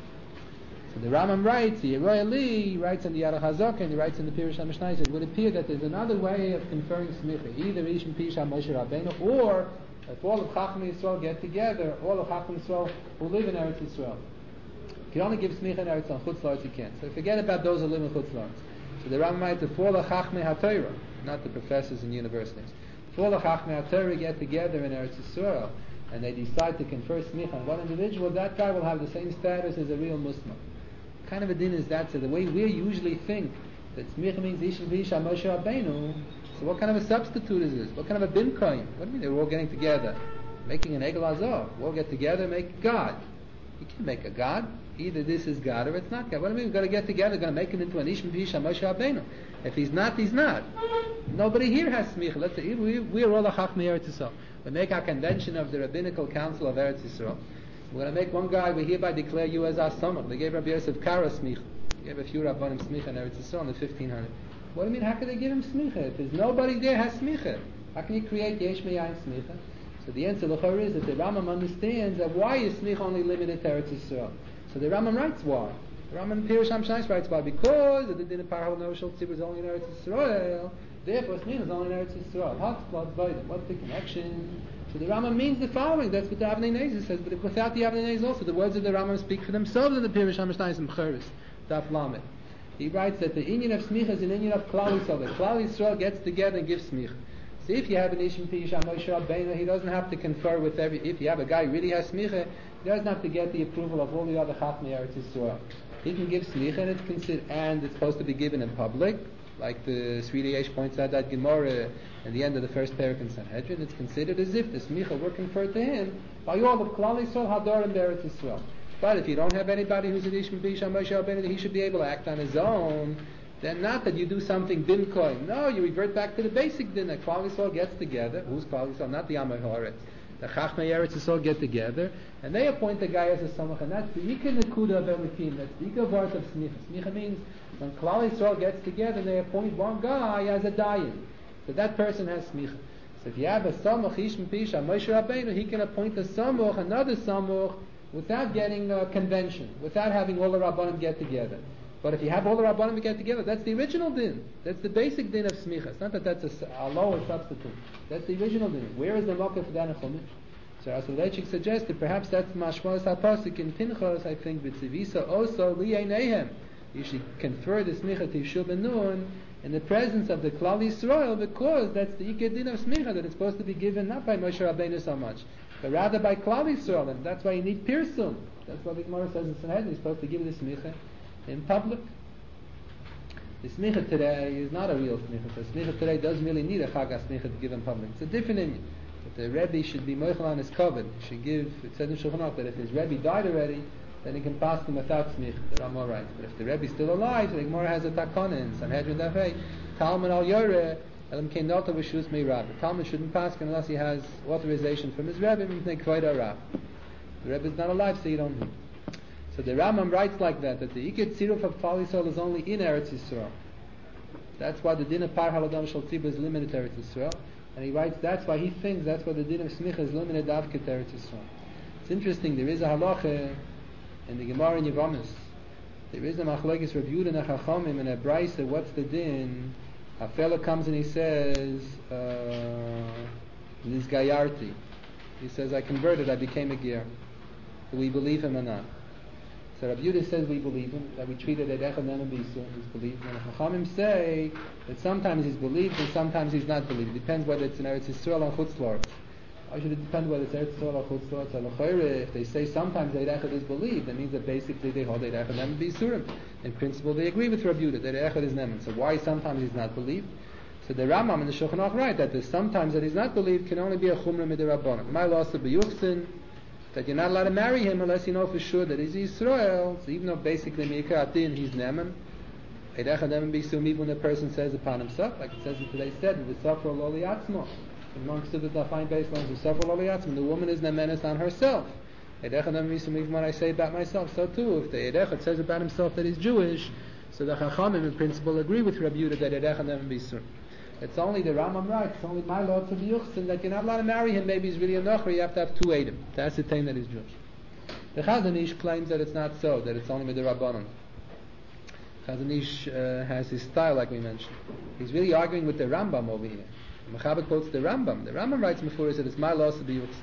[SPEAKER 1] So the Rambam writes, the Yeroy Ali writes in the Yarach HaZokeh, and he writes in the Pirush HaMishnayos, it would appear that there's another way of conferring smicha, either Ish M'Pisha Moshe Rabbeinu, or if all of Chachmei Yisrael get together, all of Chachmei Yisrael who live in Eretz Yisrael. You can only give smicha in Eretz Yisrael, Chutz La'aretz you can't. So forget about those who live in Chutz La'aretz. So the Rambam writes, if all of Chachmei HaTorah, not the professors in universities, if all of Chachmei HaTorah get together in Eretz Yisrael, and they decide to confer smicha on one individual, that guy will have the same status as a real Muslim. What kind of a din is that? So the way we usually think that smicha means Ish M'Pisha Moshe Rabbeinu, so what kind of a substitute is this? What kind of a bin kohen? What do you mean they're all getting together? Making an Egel Azov. We'll all get together and make God. You can't make a God. Either this is God or it's not God. What do you mean we've got to get together, we're going to make him into an Ish M'Pisha Moshe Rabbeinu? If he's not, he's not. Nobody here has smicha. Let's say we, we're all a Chachmei Eretz Yisrael. We make our convention of the Rabbinical Council of Eretz Yisrael. We're going to make one guy, we hereby declare you as our Samach. They gave Rabbi Yosef Karo smicha. They gave a few Rabbanim smicha in Eretz Yisrael in the fifteen hundred. What do you mean, how can they give him smicha? If there's nobody there has smicha, how can you create Yesh Me'ayin smicha? So the answer l'chor is that the Rambam understands that why is smicha only limited to Eretz Yisrael? So the Rambam writes why. The Rambam in Pirush HaMishnayos writes why. Because the din of Parhal Noshel Tzibur is only in Eretz Yisrael, therefore smicha is only in Eretz Yisrael. What's the connection? So the Rambam means the following. That's what the Avnei Nezer says. But without the Avnei Nezer also, the words of the Rambam speak for themselves in the Pirush HaMishnayos and Pchoros, Daf Lamed. He writes that the inyan of smicha is an inyan of Klal Yisrael. That Klal Yisrael gets together and gives smicha. So if you have an Ish M'Pisha Moshe Rabbeinu, he doesn't have to confer with every. If you have a guy who really has smicha, he doesn't have to get the approval of all the other Chachmei Eretz Yisrael. He can give smicha, and it's considered, and it's supposed to be given in public, like the Sri Yesh points out that Gemara at the end of the first parak in Sanhedrin. It's considered as if the smicha were conferred to him by all of Klal Yisrael, Hadorim Eretz Yisrael. But if you don't have anybody who's an Ish M'Pisha Moshe Rabbeinu, he should be able to act on his own. Then not that you do something din kohen. No, you revert back to the basic din that Klal Yisrael gets together. Who's Klal Yisrael? Not the Amei Haaretz. The Chachmei Eretz Yisrael get together, and they appoint the guy as a Samach, and that's the Ikar Nekuda of Elikim, that's the Ikar Vart of Smicha. Smicha means when Klal Yisrael gets together, they appoint one guy as a Dayan. So that person has Smicha. So if you have a Samach, Ish M'Pisha, Moshe Rabbeinu, he can appoint a Samach, another Samach, without getting a convention, without having all the Rabbanim get together. But if you have all the Rabbanim get together, that's the original din. That's the basic din of Smicha. It's not that that's a, a lower substitute. That's the original din. Where is the Mokkah for that in Chumash? So Rasulechik suggested perhaps that's Mashmalas HaPasuk in Pinchas, I think, B'tzivisa also Liyei Nehem. You should confer the Smicha to Yeshua ben Nun in the presence of the Klal Yisrael, because that's the Ikar din of Smicha, that it's supposed to be given not by Moshe Rabbeinu so much, but rather by Klal Yisrael, and that's why you need Pirsum. That's what the Gemara says in Sanhedrin, you're supposed to give the Smicha in public. The Smicha today is not a real Smicha. The Smicha today doesn't really need a Chag HaSmicha to give in public. It's a different Inyan. But the Rebbe should be Moichel on his covet. He should give, it says in Shulchan Aruch that if his Rebbe died already, then he can pass him without Smicha. That I'm alright. But if the Rebbe is still alive, the Gemara has a Takana in Sanhedrin Dafei, Talmud al Yoreh, Elam Kein Nota V'Shus Mei Rab. The Talmud shouldn't pass unless he has authorization from his Rebbe, and they Kvod HaRab. The Rebbe is not alive, so you don't need. So the Rambam writes like that, that the Ikar Tziruf of Klal Yisrael is only in Eretz Yisrael. That's why the din of Par Haladam Shal Tzibur is limited to Eretz Yisrael. And he writes, that's why he thinks, that's why the din of Smicha is limited to Avket Eretz Yisrael. It's interesting, there is a halacha in the Gemara in Yevamos. There is a machlokes Rav Yehuda and Chachamim in a brayse, what's the din? A fellow comes and he says, this Gayarti. He says, I converted, I became a ger. Do we believe him or not? So Rabbi Yehuda says we believe him, that we treated it Echad Ne'eman B'Yisur, he's believed. And the Chachamim say that sometimes he's believed and sometimes he's not believed. It depends whether it's in Eretz Yisrael or Chutz La'aretz. Why should it depend whether it's Eretz Yisrael or Chutz La'aretz? So L'chayre, if they say sometimes Eid Echad is believed, that means that basically they hold Eid Echad Ne'eman B'Yisurim. In principle, they agree with Rabbi Yehuda that Eid Echad is Ne'eman. So why sometimes he's not believed? So the Rambam and the Shulchan Aruch write that the sometimes that he's not believed can only be a Chumrah Midirabbanan. My loss of B'Yuchsin, that you're not allowed to marry him unless you know for sure that he's Yisrael. So even though basically Meikar Atin, he's Ne'eman, Eid Echad Ne'eman B'Yisurim, even when the person says upon himself, like it says in today's said, the Safra Loli Atzmo. Amongst the Dafine baselines, the Safra Loli Atzmo, the woman is Ne'emenes on herself. Eid Echad Ne'eman B'Yisurim, even when I say about myself, so too, if the Eid Echad says about himself that he's Jewish, so the Chachamim in principle agree with Rabbi Yehuda that Eid Echad Ne'eman B'Yisurim. It's only the Rambam writes, it's only my law to be Yuchsin, that you're not allowed to marry him, maybe he's really a Nocher, you have to have two Eidim to ascertain that he's Jewish. The Chazon Ish claims that it's not so, that it's only Midirabbanan. Chazon Ish uh, has his style, like we mentioned. He's really arguing with the Rambam over here. Mechaber quotes the Rambam. The Rambam writes before that it's my law to be Yuchsin.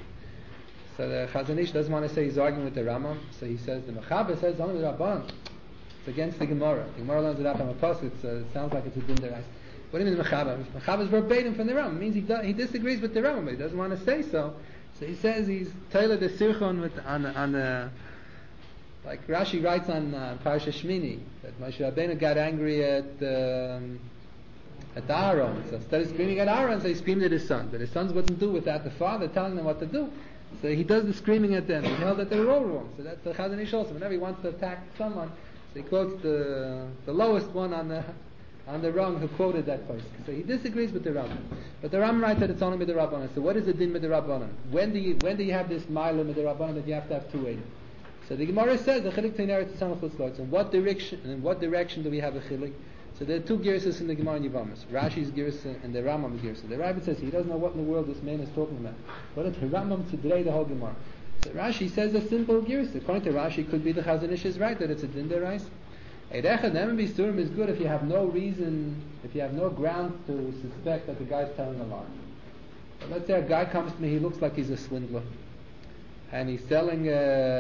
[SPEAKER 1] So the Chazon Ish doesn't want to say he's arguing with the Rambam, so he says the Mechaber says only the Rabban. It's against the Gemara. The Gemara learns it out from a pasuk, so it sounds like it's a din derais. What do you mean Mechaber? Mechaber is verbatim from the Rambam. It means he, do, he disagrees with the Rambam, but he doesn't want to say so. So he says he's Taylor the Sirchon with on on the like Rashi writes on uh, Parashat Shmini that Moshe Rabbeinu got angry at um, at Aaron. So instead of screaming at Aaron, so he screamed at his son. But his sons wouldn't do without the father telling them what to do. So he does the screaming at them. He held that they were all wrong. So that's the Chazon Ish also. Whenever he wants to attack someone, so he quotes the the lowest one on the on the Ram who quoted that person. So he disagrees with the Ram. But the Ram writes that it's only with the Rabbanan. So what is the din with the Rabbanan? When do you when do you have this mile with the Rabbanan that you have to have two eighty? So the Gemara says the chilik tein eretz tzam chutz la'aretz. In what direction? In what direction do we have a chilik? So there are two girsas in the Gemara in Yevamos. Rashi's girsa and the Rambam's girsa. The Rabbi says he doesn't know what in the world this man is talking about. But it's the Rambam to today the whole Gemara. So Rashi says a simple girsa. According to Rashi, it could be the Chazon Ish is right that it's a din derais. Eid Echad Ne'eman B'Yisurim is good if you have no reason, if you have no ground to suspect that the guy's telling a lie. But let's say a guy comes to me, he looks like he's a swindler, and he's selling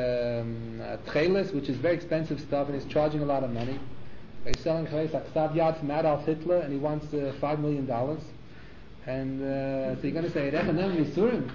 [SPEAKER 1] um, uh, trailers, which is very expensive stuff, and he's charging a lot of money. He's selling trailers like Ksav Yad from Adolf Hitler, and he wants uh, five million dollars. And uh, so you're going to say Eid Echad Ne'eman B'Yisurim?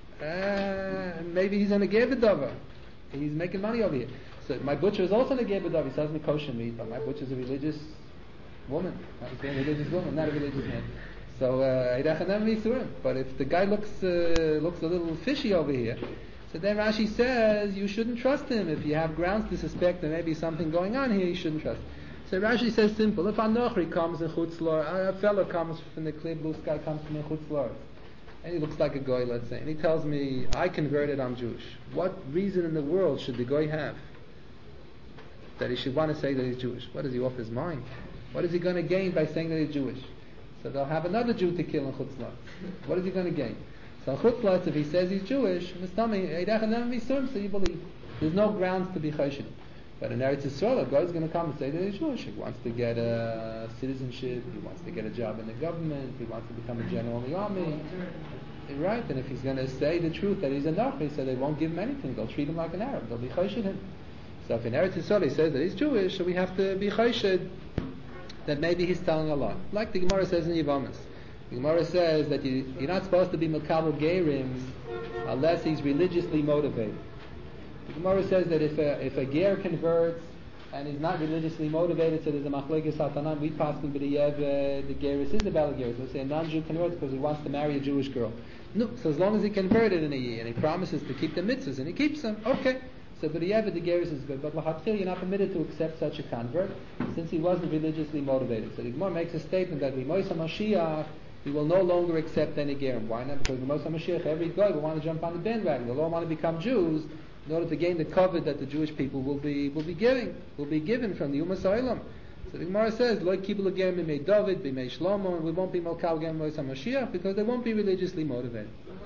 [SPEAKER 1] Uh, maybe he's on a Gebedover. He's making money over here. So my butcher is also in a Gebedover. He sells me kosher meat, but my butcher is a religious woman. He's a religious woman, not a religious man. So Eid Echad Ne'eman B'Yisurim. But if the guy looks uh, looks a little fishy over here, so then Rashi says you shouldn't trust him. If you have grounds to suspect there may be something going on here, you shouldn't trust. So Rashi says simple. If a Nochri comes in Chutz La'aretz, a fellow comes from the clear blue sky, comes from the Chutz La'aretz, and he looks like a goy, let's say, and he tells me, I converted, I'm Jewish. What reason in the world should the goy have that he should want to say that he's Jewish? What, is he off his mind? What is he going to gain by saying that he's Jewish? So they'll have another Jew to kill in Chutz La'aretz. What is he going to gain? So in Chutz La'aretz, if he says he's Jewish, so you believe. There's no grounds to be choshen. But in Eretz Yisrael, a guy is going to come and say that he's Jewish. He wants to get a citizenship, he wants to get a job in the government, he wants to become a general in the army. Right? And if he's going to say the truth that he's a Nachri, so they won't give him anything. They'll treat him like an Arab. They'll be choshen him. So if in Eretz Yisrael he says that he's Jewish, so we have to be choshed that maybe he's telling a lie. Like the Gemara says in Yevamos. The Gemara says that you, you're not supposed to be Mekabel Gerim unless he's religiously motivated. The Gemara says that if a, if a ger converts and he's not religiously motivated, so there's a machlekes hatanan, we pass him b'diyev, uh, the geris is a bal geris. Let's say a non-Jew converts because he wants to marry a Jewish girl. No, so as long as he converted in a year and he promises to keep the mitzvahs and he keeps them, okay. So b'diyev, the geris is good. But l'chatchil, you're not permitted to accept such a convert since he wasn't religiously motivated. So the Gemara makes a statement that B'mois HaMashiach, he will no longer accept any gerim. Why not? Because B'mois HaMashiach, every guy will want to jump on the bandwagon. They'll all want to become Jews in order to gain the covet that the Jewish people will be will be giving, will be given from the Ummah Sa'ilam. So the Gemara says, "Lo kibul gerim b'mei David, b'mei Shlomo," and we won't be malkal gerim b'mois HaMashiach because they won't be religiously motivated.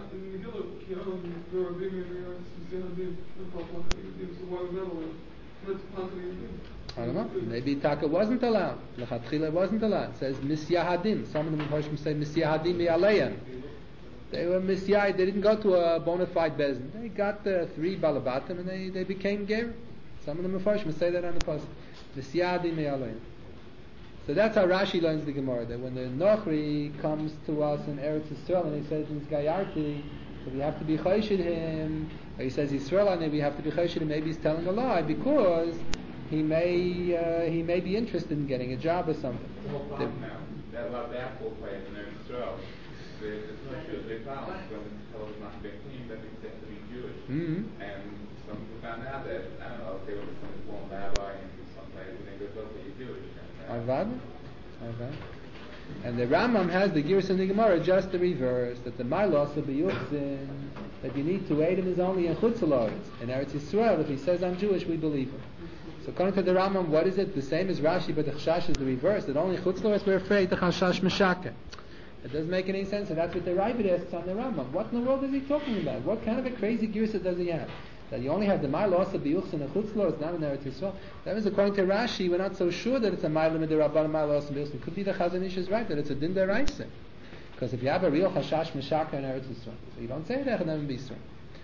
[SPEAKER 1] I don't know. Maybe Taka wasn't allowed. L'chatchila wasn't allowed. It says misyahadim. Some of them Mepharshim say misyahadim mi'aleim. They were misyah. They didn't go to a bona fide bezin. They got uh, three balabatim and they, they became ger. Some of the Mepharshim say that on the pasuk. Misyahadim mi'aleim. So that's how Rashi learns the Gemara. That when the Nochri comes to us in Eretz Yisrael and he says he's Gayarti, so we have to be choshed him. Or he says Yisrael and we have to be choshed him. Maybe he's telling a lie because he may uh, he may be interested in getting a job or something.
[SPEAKER 7] The whole problem now, that lot of apple players in Eretz Yisrael, it's not true. They found when the told not to be clean that they said to be Jewish,
[SPEAKER 1] mm-hmm.
[SPEAKER 7] and some people found out that I don't know if they were some form rabbi and sometimes they go, "Okay, you're Jewish."
[SPEAKER 1] Avad, Avad. And the Rambam has the Giras in the Gemara just the reverse, that the Mailos of B'Yuchzin, that you need to aid him is only in Chutz La'aretz. In Eretz Yisrael, if he says I'm Jewish, we believe him. So according to the Rambam, what is it? The same as Rashi, but the Chashash is the reverse, that only Chutz La'aretz we're afraid the Chashash Meshaka. It doesn't make any sense, and that's what the Ravid asks on the Rambam. What in the world is he talking about? What kind of a crazy Girsa does he have? That you only have the Mailos of B'Yuchzin and Chutz La'aretz, not in Eretz Yisrael. That means according to Rashi, we're not so sure that it's a Mailim of the Rabban Mailos of B'Yuchzin. It could be the Chazon Ish is right, that it's a Din Deraisa. Because if you have a real Chashash Meshaka in Eretz Yisrael, so you don't say that in Eretz Yisrael.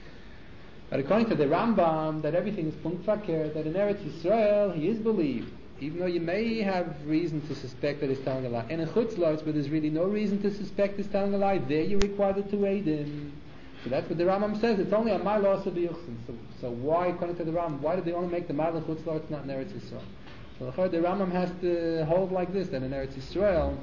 [SPEAKER 1] But according to the Rambam, that everything is punkt fakir, that in Eretz Yisrael he is believed, even though you may have reason to suspect that he's telling a lie. And in Chutz La'aretz, where there's really no reason to suspect he's telling a lie, there you're required to aid him. So that's what the Rambam says. It's only a Mailos of B'Yuchzin. So, so why, according to the Rambam, why did they only make the Mail in Chutz La'aretz not in Eretz Yisrael? So the Rambam has to hold like this, that in Eretz Yisrael,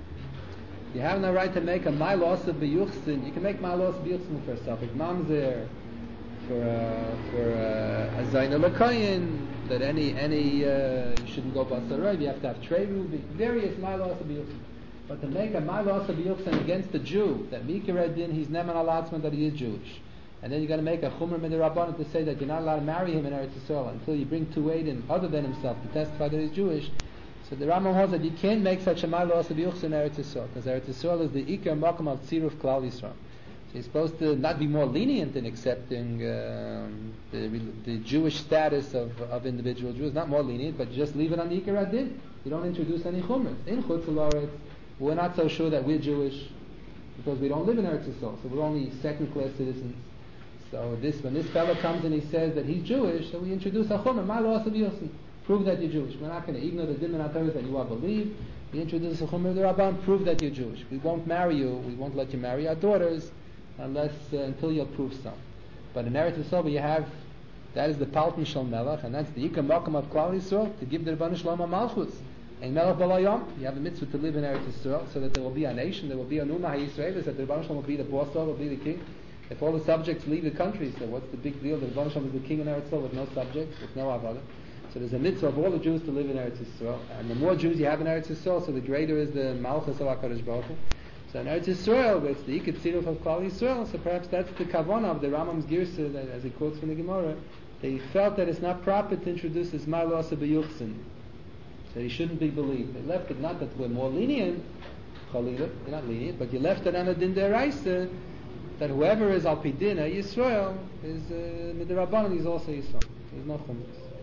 [SPEAKER 1] you have no right to make a Mailos of B'Yuchzin. You can make Mailos of B'Yuchzin for a Safek Mamzer, for uh, for uh, a Zayin L'Koyin, that any any uh, you shouldn't go Basarov. You have to have Trey Ruby, various Mailos of B'Yuchzin. But to make a Mailos of B'Yuchzin against the Jew, that Mikra Din, he's Neman Alatzman, that he is Jewish. And then you're going to make a Chumr Midirabban to say that you're not allowed to marry him in Eretz Yisrael until you bring two Eidim other than himself to testify that he's Jewish. So the Rambam holds that you can't make such a Mailos of B'Yuchzin in Eretz Yisrael, because Eretz Yisrael is the Ikar Makam of Tziruf Klal Yisrael. So you're supposed to not be more lenient in accepting um, the, the Jewish status of, of individual Jews, not more lenient, but just leave it on the Ikar Adin. You don't introduce any Chumr. In Chutz La'aretz, we're not so sure that we're Jewish because we don't live in Eretz Yisrael, so we're only second-class citizens. So this, when this fellow comes and he says that he's Jewish, so we introduce a chumrah, Ma'lo Asa B'Yuchzin, prove that you're Jewish. We're not going to ignore the din and Torah that you are believed. We introduce a chumrah of the Rabban, prove that you're Jewish. We won't marry you, we won't let you marry our daughters unless uh, until you'll prove so. But in Eretz Yisrael, you have that is the Paltin Shal Melech, and that's the Yikam Makam of Klal Yisrael to give the Rebbeinu Shalom a Malchus. In Melech Balayom, you have a mitzvah to live in Eretz Yisrael, so that there will be a nation, there will be a Numa HaYisraelis, that the Rebbeinu Shalom will be the boss, will be the king. If all the subjects leave the country, so what's the big deal? The Rebbeinu Shalom is the king in Eretz Yisrael with no subjects, with no avodah. So there's a mitzvah of all the Jews to live in Eretz Yisrael, and the more Jews you have in Eretz Yisrael, so the greater is the Malchus of HaKadosh Baruch Hu. So in Eretz Yisrael, where it's the Ikad Tziruf of Klal Yisrael, so perhaps that's the kavanah of the Rambam's Girsa, that, as he quotes from the Gemara. They felt that it's not proper to introduce Ismail Asa B'Yuchsin. So he shouldn't be believed. They left it, not that we're more lenient, Chalila, you're not lenient, but you left it on a Din Deraisa, that whoever is Al Pidin, Yisrael, is uh, Midrabanan, he's also Yisrael. There's no Chumash.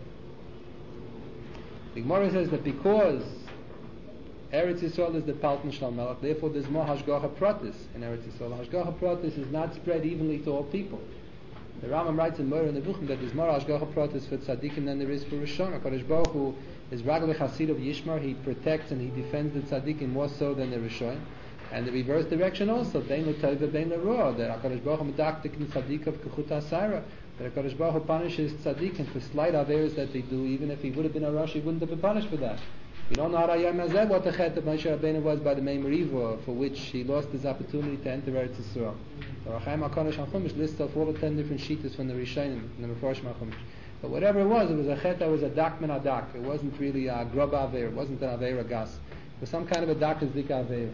[SPEAKER 1] The Gemara says that because Eretz Yisrael is the Paltan Shal Melech, therefore there's more Hashgacha Pratis in Eretz Yisrael. Hashgacha Pratis is not spread evenly to all people. The Rambam writes in Moira in the Buchim that there's more Hashgacha Pratis for Tzaddikim than there is for Rishon. HaKadosh Baruch Hu is Ragli Chasid of Yishmar. He protects and he defends the Tzaddikim more so than the Rishon. And the reverse direction also, Bein L'Tov Bein L'Roa, that HaKadosh Baruch Hu medaktik in Tzaddik of Kechut HaSaira, that HaKadosh Baruch Hu punishes Tzaddikim for slight averes that they do. Even if he would have been a Rosh, he wouldn't have been punished for that. We don't know how Yom what the chet of Moshe Rabbeinu was by the Mei Meriva, for which he lost his opportunity to enter Eretz Yisrael. The Rachaim HaKadosh HaChumash lists off all the ten different shittas from the Rishonim and the Mefarshim HaChumash. But whatever it was, it was a chet that was a dak min adak. It wasn't really a grub aver. It wasn't an avera gas. It was some kind of a dak as dik aver.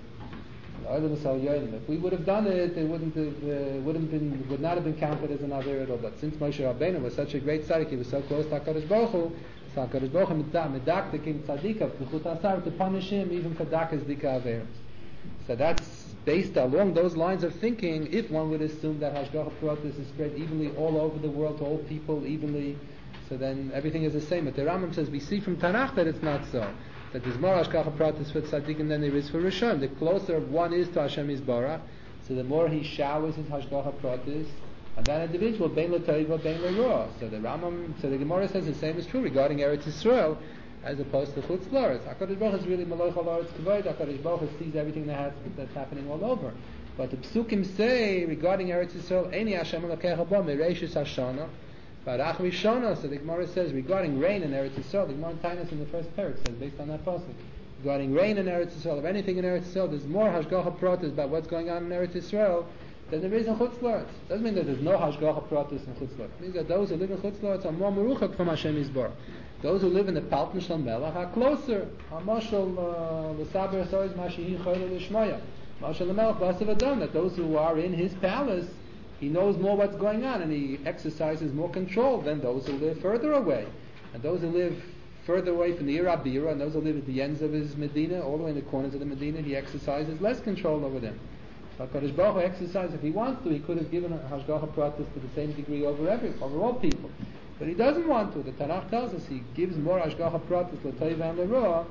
[SPEAKER 1] If we would have done it, it wouldn't have, uh, wouldn't been, would not have been counted as an aver at all. But since Moshe Rabbeinu was such a great tzaddik, he was so close to HaKadosh Baruch Hu, so HaKadosh Baruch Hu medaktik in tzaddik of Kechut HaSaira to punish him even for dak as dik aver. So that's based along those lines of thinking. If one would assume that Hashgacha Pratis is spread evenly all over the world to all people evenly, so then everything is the same. But the Rambam says we see from Tanakh that it's not so. That there's more Hashgacha Pratis for Tzaddikim than there is for Rishon. The closer one is to Hashem Yisbarach, so the more he showers his Hashgacha Pratis on that individual, Bein L'Toiva, Bein L'Roa. So the Rambam, so the Gemara says the same is true regarding Eretz Yisrael, as opposed to Chutz La'aretz. HaKadosh Baruch Hu is really Malach Ha'aretz Kavod. HaKadosh Baruch Hu sees everything that has, that's happening all over. But the Psukim say regarding Eretz Yisrael, Eini Hashem Elokecha bo mereishis Hashana, Barach Rishona. So the Gemara says regarding rain in Eretz Yisrael, the Gemara in Tainus in the first parak says based on that pasuk, regarding rain in Eretz Yisrael, or anything in Eretz Yisrael, there's more Hashgacha Pratis about what's going on in Eretz Yisrael than there is in Chutz La'aretz. Doesn't mean that there's no Hashgacha Pratis in Chutz La'aretz. It means that those who live in Chutz La'aretz are more meruchak from Hashem Yisbarach. Those who live in the Paltan Shal Melech are closer. Mashal l'saber soiz mashihi choyle l'shmoya. Mashal l'melech b'asav adam. That those who are in his palace, he knows more what's going on and he exercises more control than those who live further away. And those who live further away from the Ira Bira, and those who live at the ends of his Medina, all the way in the corners of the Medina, he exercises less control over them. So HaKadosh Baruch Hu exercises, if he wants to, he could have given Hashgacha Pratis to the same degree over every, over all people. But he doesn't want to. The Tanakh tells us he gives more Hashgacha Pratis l'Toiva and l'Roa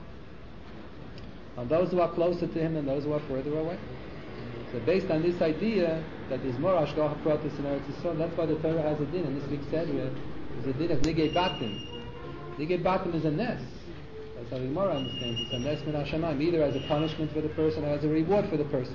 [SPEAKER 1] on those who are closer to him than those who are further away. So based on this idea that there's more Hashgacha Pratis in Eretz Yisrael, that's why the Torah has a din in this week's Sedra. There's a din of Nigei Batim. Nigei Batim is a nes. That's how the Gemara understands. It's a nes min Hashemayim, either as a punishment for the person or as a reward for the person.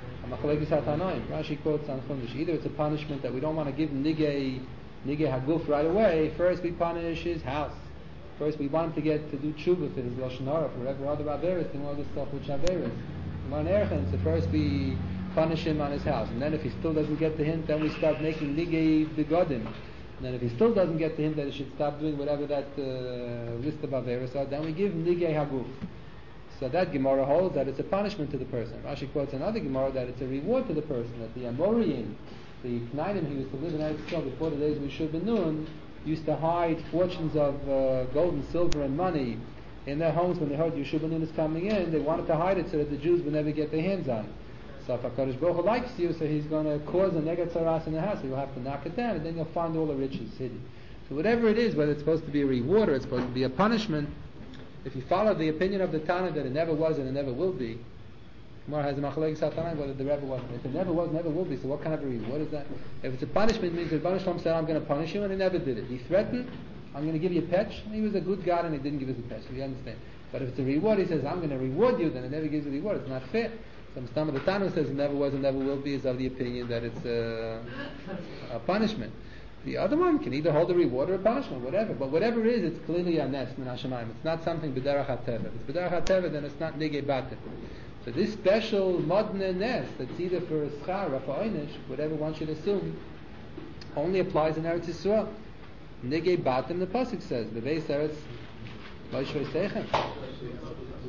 [SPEAKER 1] Rashi quotes on Chumash. Either it's a punishment that we don't want to give Nigei Nigei Haguf right away. First we punish his house. First we want him to get to do tshuva for his Lashon Hara, for whatever other Averis, and all this stuff which Averis. So first we punish him on his house. And then if he still doesn't get the hint, then we start making Nigei Begodim. And then if he still doesn't get the hint that he should stop doing whatever that uh, list of Averis are, then we give him Nigei Haguf. So that Gemara holds that it's a punishment to the person. Rashi quotes another Gemara that it's a reward to the person, that the Amoriyim, the Knainim who used to live in Eretz Yisrael before the days of Yeshua ben Nun, used to hide fortunes of uh, gold and silver and money in their homes when they heard Yeshua ben Nun is coming in. They wanted to hide it so that the Jews would never get their hands on it. So if HaKadosh Baruch Hu likes you, so he's going to cause a negat tzaras in the house, so you'll have to knock it down, and then you'll find all the riches hidden. So whatever it is, whether it's supposed to be a reward or it's supposed to be a punishment, if you follow the opinion of the Tana that it never was and it never will be, Gemara has a machlokes haTanaim whether there ever was. If it never was, never will be. So what kind of a reward is that? If it's a punishment, it means that Rebbeinu Shalom said, "I'm going to punish you," and he never did it. He threatened, "I'm going to give you a patch." He was a good God and he didn't give us a patch. So you understand. But if it's a reward, he says, "I'm going to reward you," then it never gives a reward. It's not fair. Some Stam of the Tana says it never was and never will be is of the opinion that it's a, a punishment. The other one can either hold a reward or a punishment, whatever. But whatever it is, it's clearly a nes min Hashemayim. It's not something b'derach hateva. If it's b'derach hateva, then it's not nigei batim. So this special modne nes that's either for schar or for einish, whatever one should assume, only applies in Eretz Yisrael. Nigei batim, the pasuk says, the beis eretz lo yishvei seichem.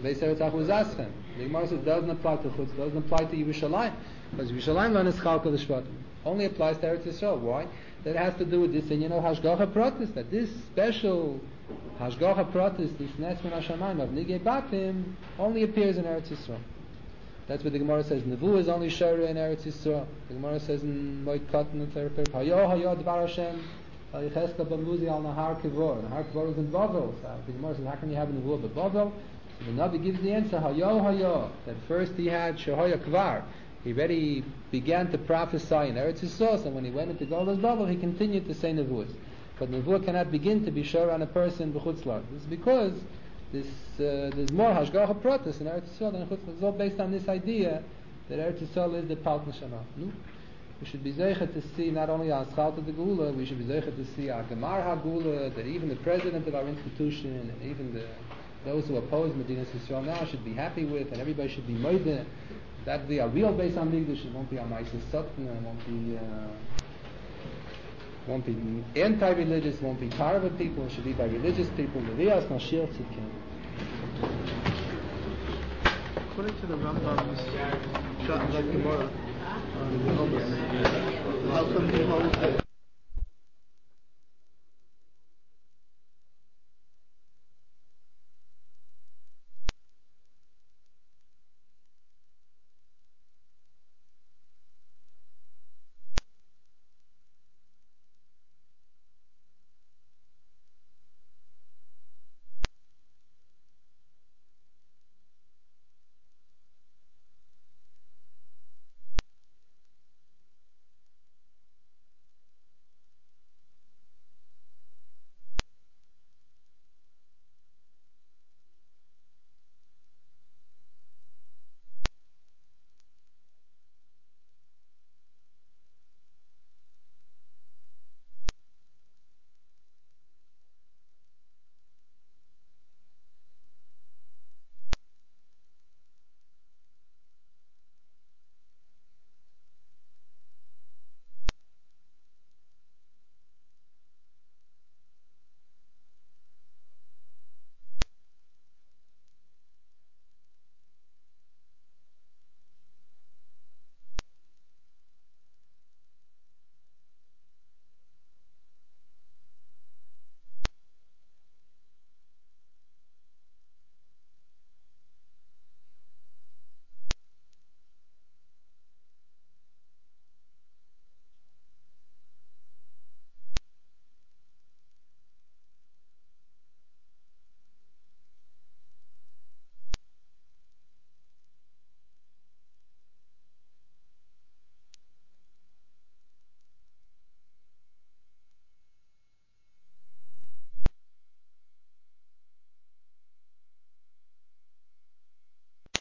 [SPEAKER 1] Beis Eretz Achuzaschem. The Gemara says it doesn't apply to Chutz, doesn't apply to Yerushalayim, because Yerushalayim learn is Chalka the Shvatim. Only applies to Eretz Yisrael. Why? That has to do with this, and you know, Hashgacha Pratis, that this special Hashgacha Pratis, this Nes Min HaShamayim of Nigei Batim, only appears in Eretz Yisrael. That's what the Gemara says. Nevu is only Shara in Eretz Yisrael. The Gemara says in Moed Katan and Therapeutic, Hayo Hayo Dvar Hashem, Yicheska Bamuzi al Nahar Kivor. Nahar Kivor is in Bavel. So the Gemara says, how can you have a Nevu of Bavel? So the Navi gives the answer, Hayo Hayo, that first he had Shehoya Kvar. He already began to prophesy in Eretz Yisrael, so when he went into Golda's Bavel, he continued to say Nevuas. But Nevuah cannot begin to be Shara on a person b'chutzlar. This is because This, uh, there's more Hashgacha Pratis in Eretz Yisrael than in Chutz. It's all based on this idea that Eretz Yisrael is the Palt Neshama. No? We should be zeichet to see not only our Schalta de Gula, we should be zeichet to see our Gemar HaGula, that even the president of our institution and even the those who oppose Medinas Yisrael now should be happy with, and everybody should be moideh. That will be a real base on Migdash. It won't be a Ma'aser Satan, it won't be... Uh, won't be anti-religious, won't be Tarva people, it should be by religious people. According
[SPEAKER 4] to the Rambam's Shat Gemara, how come he holds that